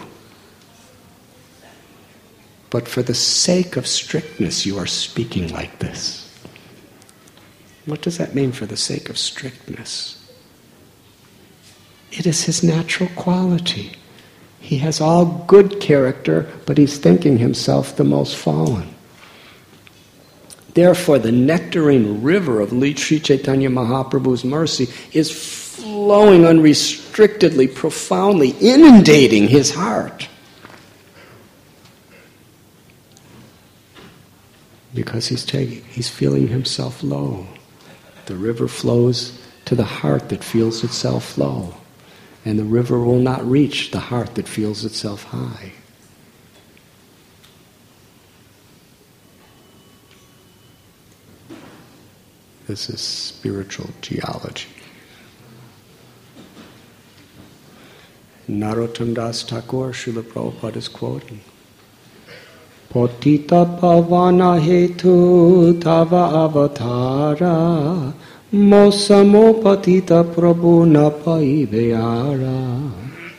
But for the sake of strictness, you are speaking like this. What does that mean, for the sake of strictness? It is his natural quality. He has all good character, but he's thinking himself the most fallen. Therefore, the nectarine river of Sri Chaitanya Mahaprabhu's mercy is flowing unrestrictedly, profoundly, inundating his heart. Because he's feeling himself low. The river flows to the heart that feels itself low. And the river will not reach the heart that feels itself high. This is spiritual geology. Narottam Das Thakur, Srila Prabhupada is quoting, Potita pavana hetu tava avatara mosamo patita prabhu na paiveyara.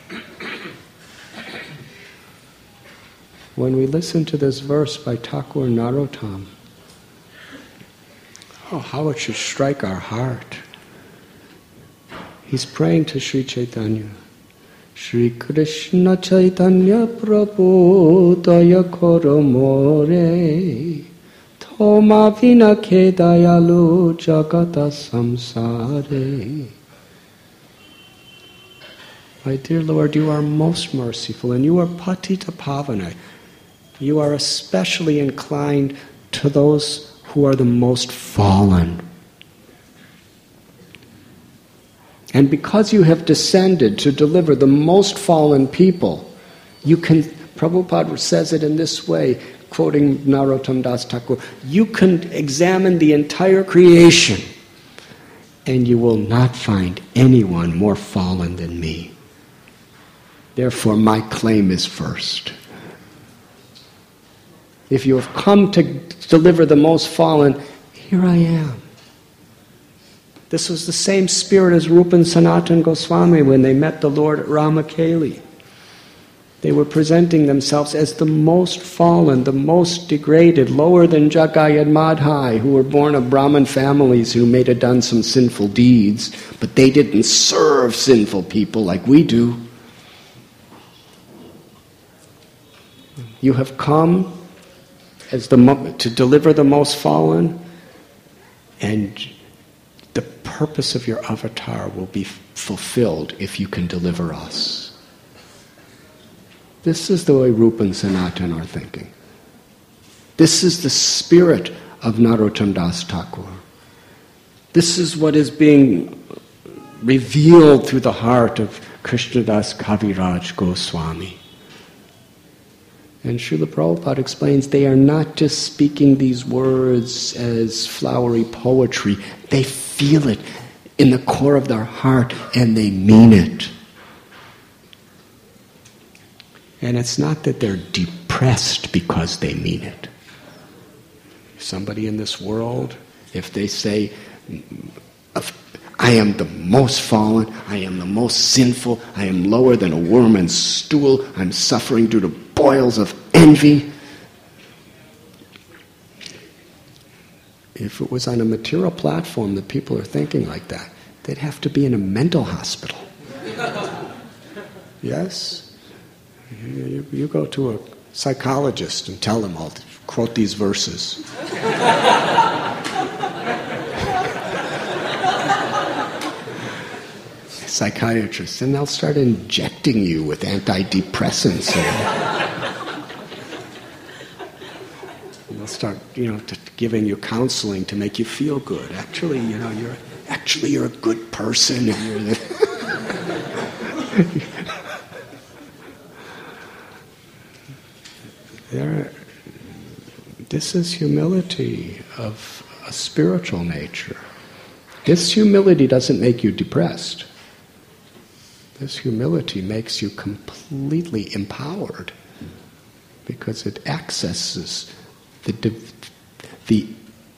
When we listen to this verse by Thakur Narottam, oh, how it should strike our heart. He's praying to Sri Chaitanya. Shri Krishna Chaitanya Prabhu Daya Koro More Thoma Vina Ke Dayalu Jagata Samsare. My dear Lord, you are most merciful, and you are Patita Pavana. You are especially inclined to those who are the most fallen. And because you have descended to deliver the most fallen people, you can, Prabhupada says it in this way, quoting Narottam Das Thakur, you can examine the entire creation and you will not find anyone more fallen than me. Therefore, my claim is first. If you have come to deliver the most fallen, here I am. This was the same spirit as Rupa and Sanatana Goswami when they met the Lord at Ramakeli. They were presenting themselves as the most fallen, the most degraded, lower than Jagai and Madhai, who were born of Brahmin families who may have done some sinful deeds, but they didn't serve sinful people like we do. You have come as to deliver the most fallen, and the purpose of your avatar will be fulfilled if you can deliver us. This is the way Rupa and Sanatana are thinking. This is the spirit of Narottam Das Thakur. This is what is being revealed through the heart of Krishnadas Kaviraj Goswami. And Srila Prabhupada explains they are not just speaking these words as flowery poetry. They feel it in the core of their heart and they mean it. And it's not that they're depressed because they mean it. Somebody in this world, if they say, I am the most fallen, I am the most sinful, I am lower than a worm and stool, I'm suffering due to boils of envy. If it was on a material platform that people are thinking like that, they'd have to be in a mental hospital. Yes? You go to a psychologist and tell them, I'll quote these verses. Psychiatrists, and they'll start injecting you with antidepressants. And they'll start, giving you counseling to make you feel good. Actually, you're a good person. And this is humility of a spiritual nature. This humility doesn't make you depressed. This humility makes you completely empowered because it accesses the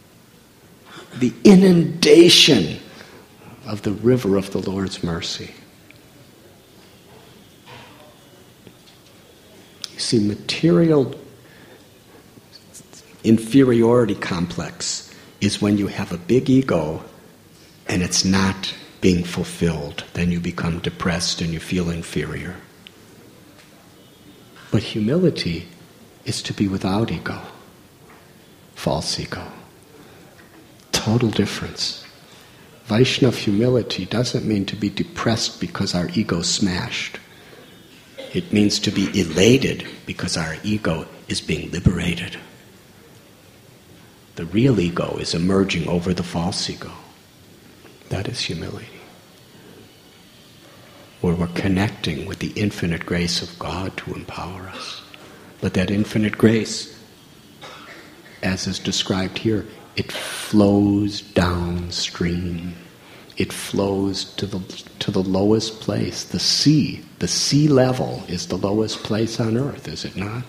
inundation of the river of the Lord's mercy. You see, material inferiority complex is when you have a big ego and it's not being fulfilled. Then you become depressed and you feel inferior. But humility is to be without ego, false ego. Total difference. Vaishnava humility doesn't mean to be depressed because our ego's smashed. It means to be elated because our ego is being liberated. The real ego is emerging over the false ego. That is humility. Where we're connecting with the infinite grace of God to empower us. But that infinite grace, as is described here, it flows downstream. It flows to the lowest place, the sea. The sea level is the lowest place on earth, is it not?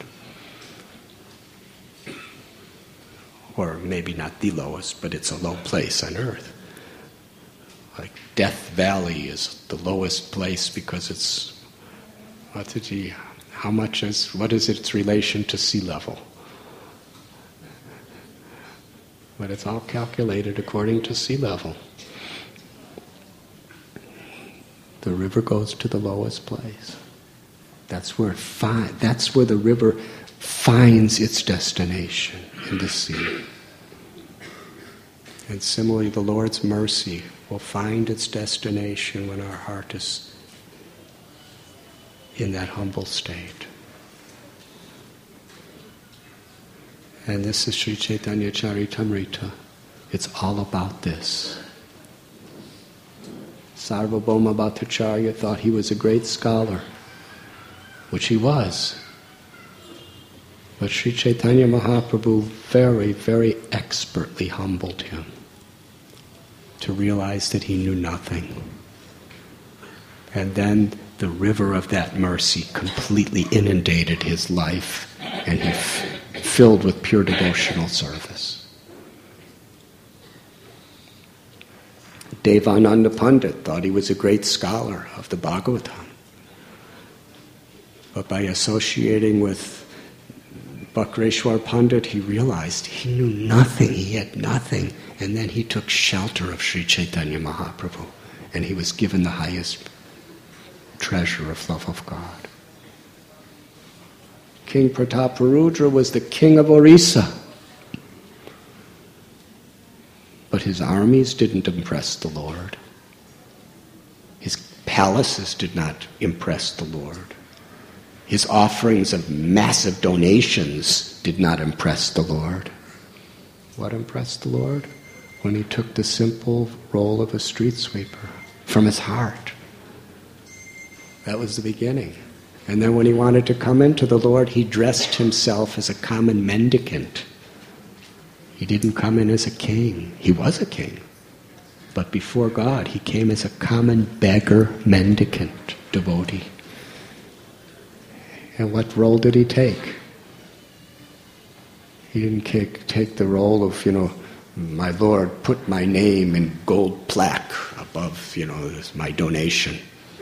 Or maybe not the lowest, but it's a low place on earth. Like Death Valley is the lowest place because it's, what is its relation to sea level? But it's all calculated according to sea level. The river goes to the lowest place. That's where the river finds its destination, in the sea. And similarly, the Lord's mercy will find its destination when our heart is in that humble state. And this is Sri Chaitanya Charitamrita. It's all about this. Sarvabhauma Bhattacharya thought he was a great scholar, which he was. But Sri Chaitanya Mahaprabhu very, very expertly humbled him to realize that he knew nothing. And then the river of that mercy completely inundated his life, and he filled with pure devotional service. Devananda Pandit thought he was a great scholar of the Bhagavatam. But by associating with Bakreshwar Pandit, he realized he knew nothing, he had nothing. And then he took shelter of Sri Chaitanya Mahaprabhu, and he was given the highest treasure of love of God. King Prataparudra was the king of Orissa. But his armies didn't impress the Lord. His palaces did not impress the Lord. His offerings of massive donations did not impress the Lord. What impressed the Lord? When he took the simple role of a street sweeper from his heart. That was the beginning. And then when he wanted to come into the Lord, he dressed himself as a common mendicant. He didn't come in as a king. He was a king. But before God, he came as a common beggar, mendicant, devotee. And what role did he take? He didn't take the role of, my Lord, put my name in gold plaque above, my donation.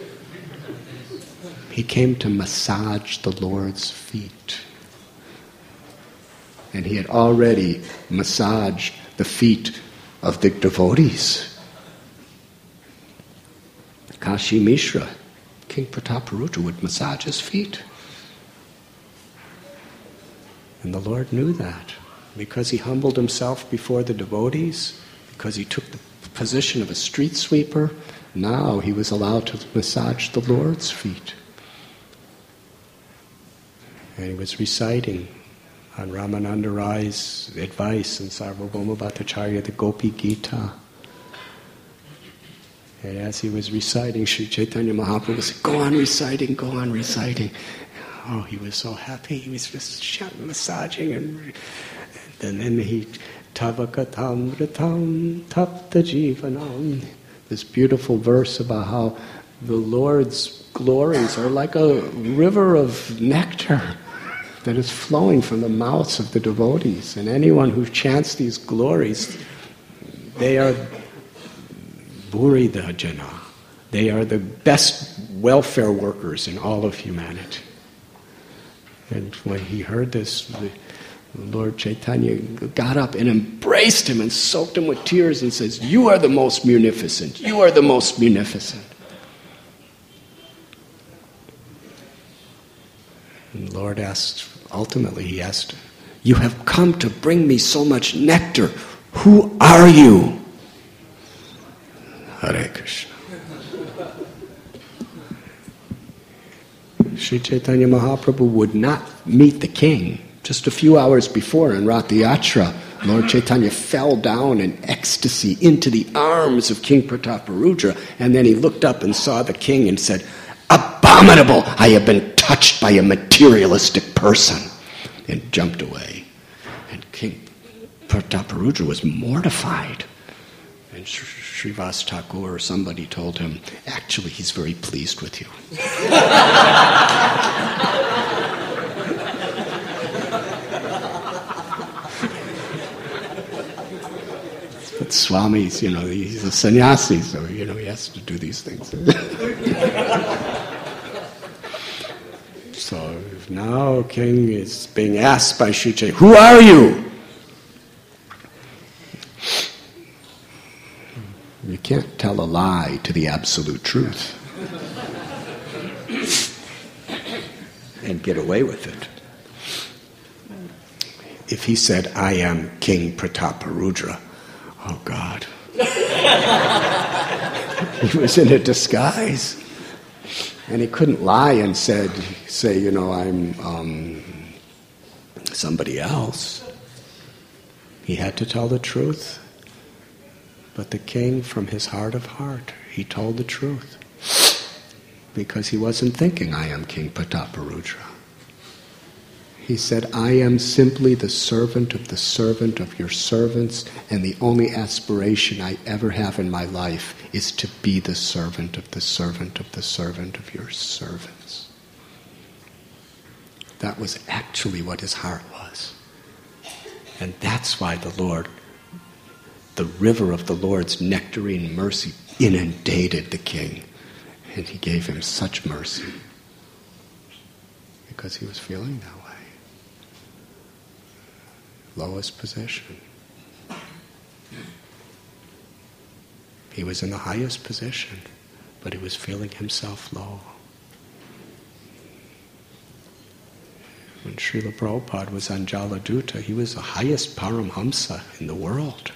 He came to massage the Lord's feet. And he had already massaged the feet of the devotees. Kashi Mishra, King Prataparudra, would massage his feet. And the Lord knew that. Because he humbled himself before the devotees, because he took the position of a street sweeper, now he was allowed to massage the Lord's feet. And he was reciting on Ramananda Rai's advice in Sarvabhauma Bhattacharya, the Gopi Gita. And as he was reciting, Sri Chaitanya Mahaprabhu said, go on reciting, go on reciting. Oh, he was so happy. He was just massaging. And then he, Tavakatam Ratam Tapta Jivanam. This beautiful verse about how the Lord's glories are like a river of nectar that is flowing from the mouths of the devotees. And anyone who chants these glories, they are Burida Jana. They are the best welfare workers in all of humanity. And when he heard this, the Lord Chaitanya got up and embraced him and soaked him with tears and says, you are the most munificent. You are the most munificent. And the Lord ultimately he asked, you have come to bring me so much nectar. Who are you? Hare Krishna. Sri Chaitanya Mahaprabhu would not meet the king. Just a few hours before in Rath Yatra, Lord Chaitanya fell down in ecstasy into the arms of King Prataparudra, and then he looked up and saw the king and said, abominable! I have been touched by a materialistic person, and jumped away. And King Prataparudra was mortified. And Srivas Thakur or somebody told him, actually, he's very pleased with you. But Swami's, he's a sannyasi, so, he has to do these things. So now King is being asked by Sri Chaitanya, who are you? You can't tell a lie to the absolute truth and get away with it. If he said, I am King Prataparudra, oh God. He was in a disguise. And he couldn't lie and say, I'm somebody else. He had to tell the truth. But the king, from his heart of heart, he told the truth. Because he wasn't thinking, I am King Prataparudra. He said, I am simply the servant of your servants, and the only aspiration I ever have in my life is to be the servant of the servant of the servant of your servants. That was actually what his heart was. And that's why the Lord the river of the Lord's nectarine mercy inundated the king. And he gave him such mercy because he was feeling that way. Lowest position. He was in the highest position, but he was feeling himself low. When Srila Prabhupada was on Jaladuta, he was the highest Paramhamsa in the world.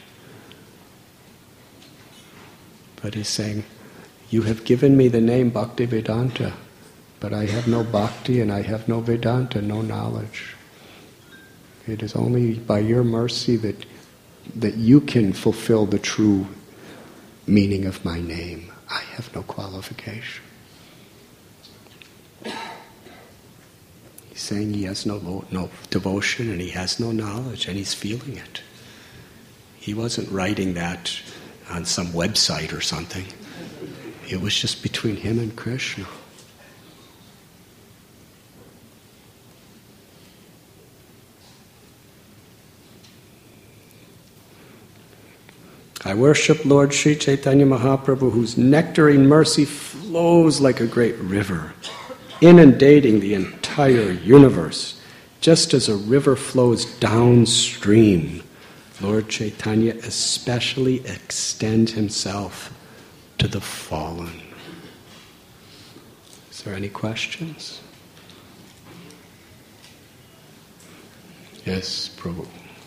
But he's saying, you have given me the name Bhaktivedanta, but I have no bhakti and I have no Vedanta, no knowledge. It is only by your mercy that you can fulfill the true meaning of my name. I have no qualification. He's saying he has no devotion and he has no knowledge and he's feeling it. He wasn't writing that on some website or something. It was just between him and Krishna. I worship Lord Sri Chaitanya Mahaprabhu, whose nectarine mercy flows like a great river, inundating the entire universe. Just as a river flows downstream, Lord Chaitanya especially extends himself to the fallen. Is there any questions? Yes, Prabhu.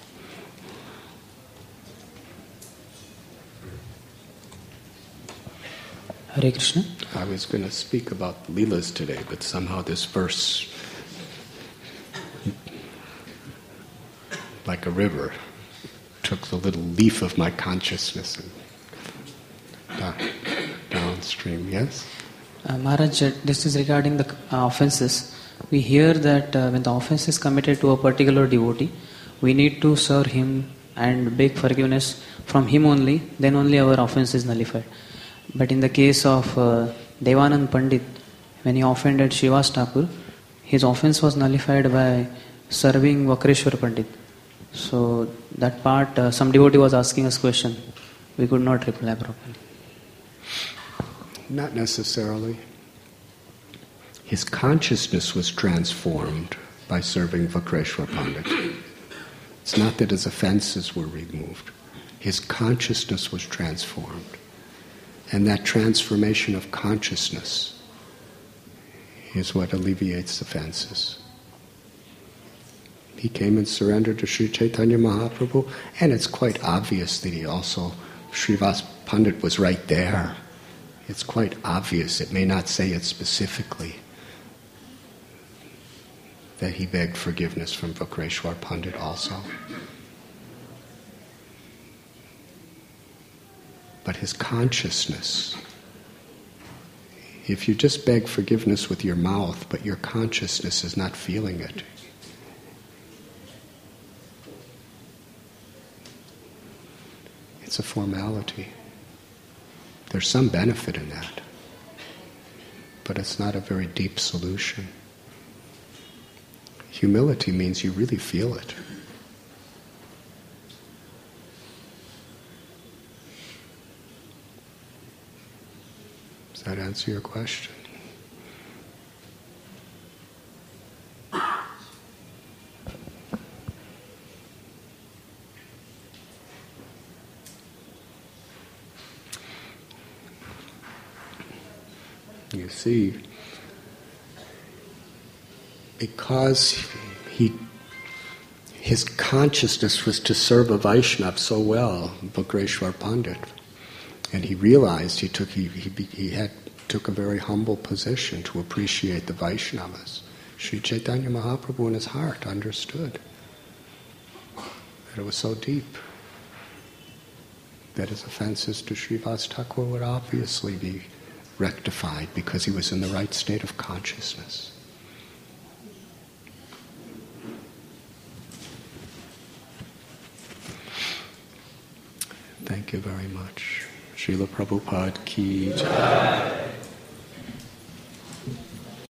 Hare Krishna. I was going to speak about Leelas today, but somehow this verse, like a river, took the little leaf of my consciousness and downstream. Yes? Maharaj, this is regarding the offenses. We hear that when the offense is committed to a particular devotee, we need to serve him and beg forgiveness from him only, then only our offense is nullified. But in the case of Devanand Pandit, when he offended Srivas Thakur, his offense was nullified by serving Vakreshwar Pandit. So that part, some devotee was asking us question. We could not reply properly. Not necessarily. His consciousness was transformed by serving Vakreshwar Pandit. It's not that his offenses were removed. His consciousness was transformed. And that transformation of consciousness is what alleviates offenses. He came and surrendered to Sri Chaitanya Mahaprabhu, and it's quite obvious that he also, Srivas Pandit was right there. It's quite obvious, it may not say it specifically, that he begged forgiveness from Vakreshwar Pandit also. But his consciousness, if you just beg forgiveness with your mouth, but your consciousness is not feeling it, it's a formality. There's some benefit in that, but it's not a very deep solution. Humility means you really feel it. Does that answer your question? You see, because his consciousness was to serve a Vaishnava so well, Vakreshwar Pandit, and he realized he took a very humble position to appreciate the Vaishnavas. Sri Chaitanya Mahaprabhu in his heart understood that it was so deep that his offenses to Srivas Thakur would obviously be rectified because he was in the right state of consciousness. Thank you very much. Srila Prabhupada ki jai.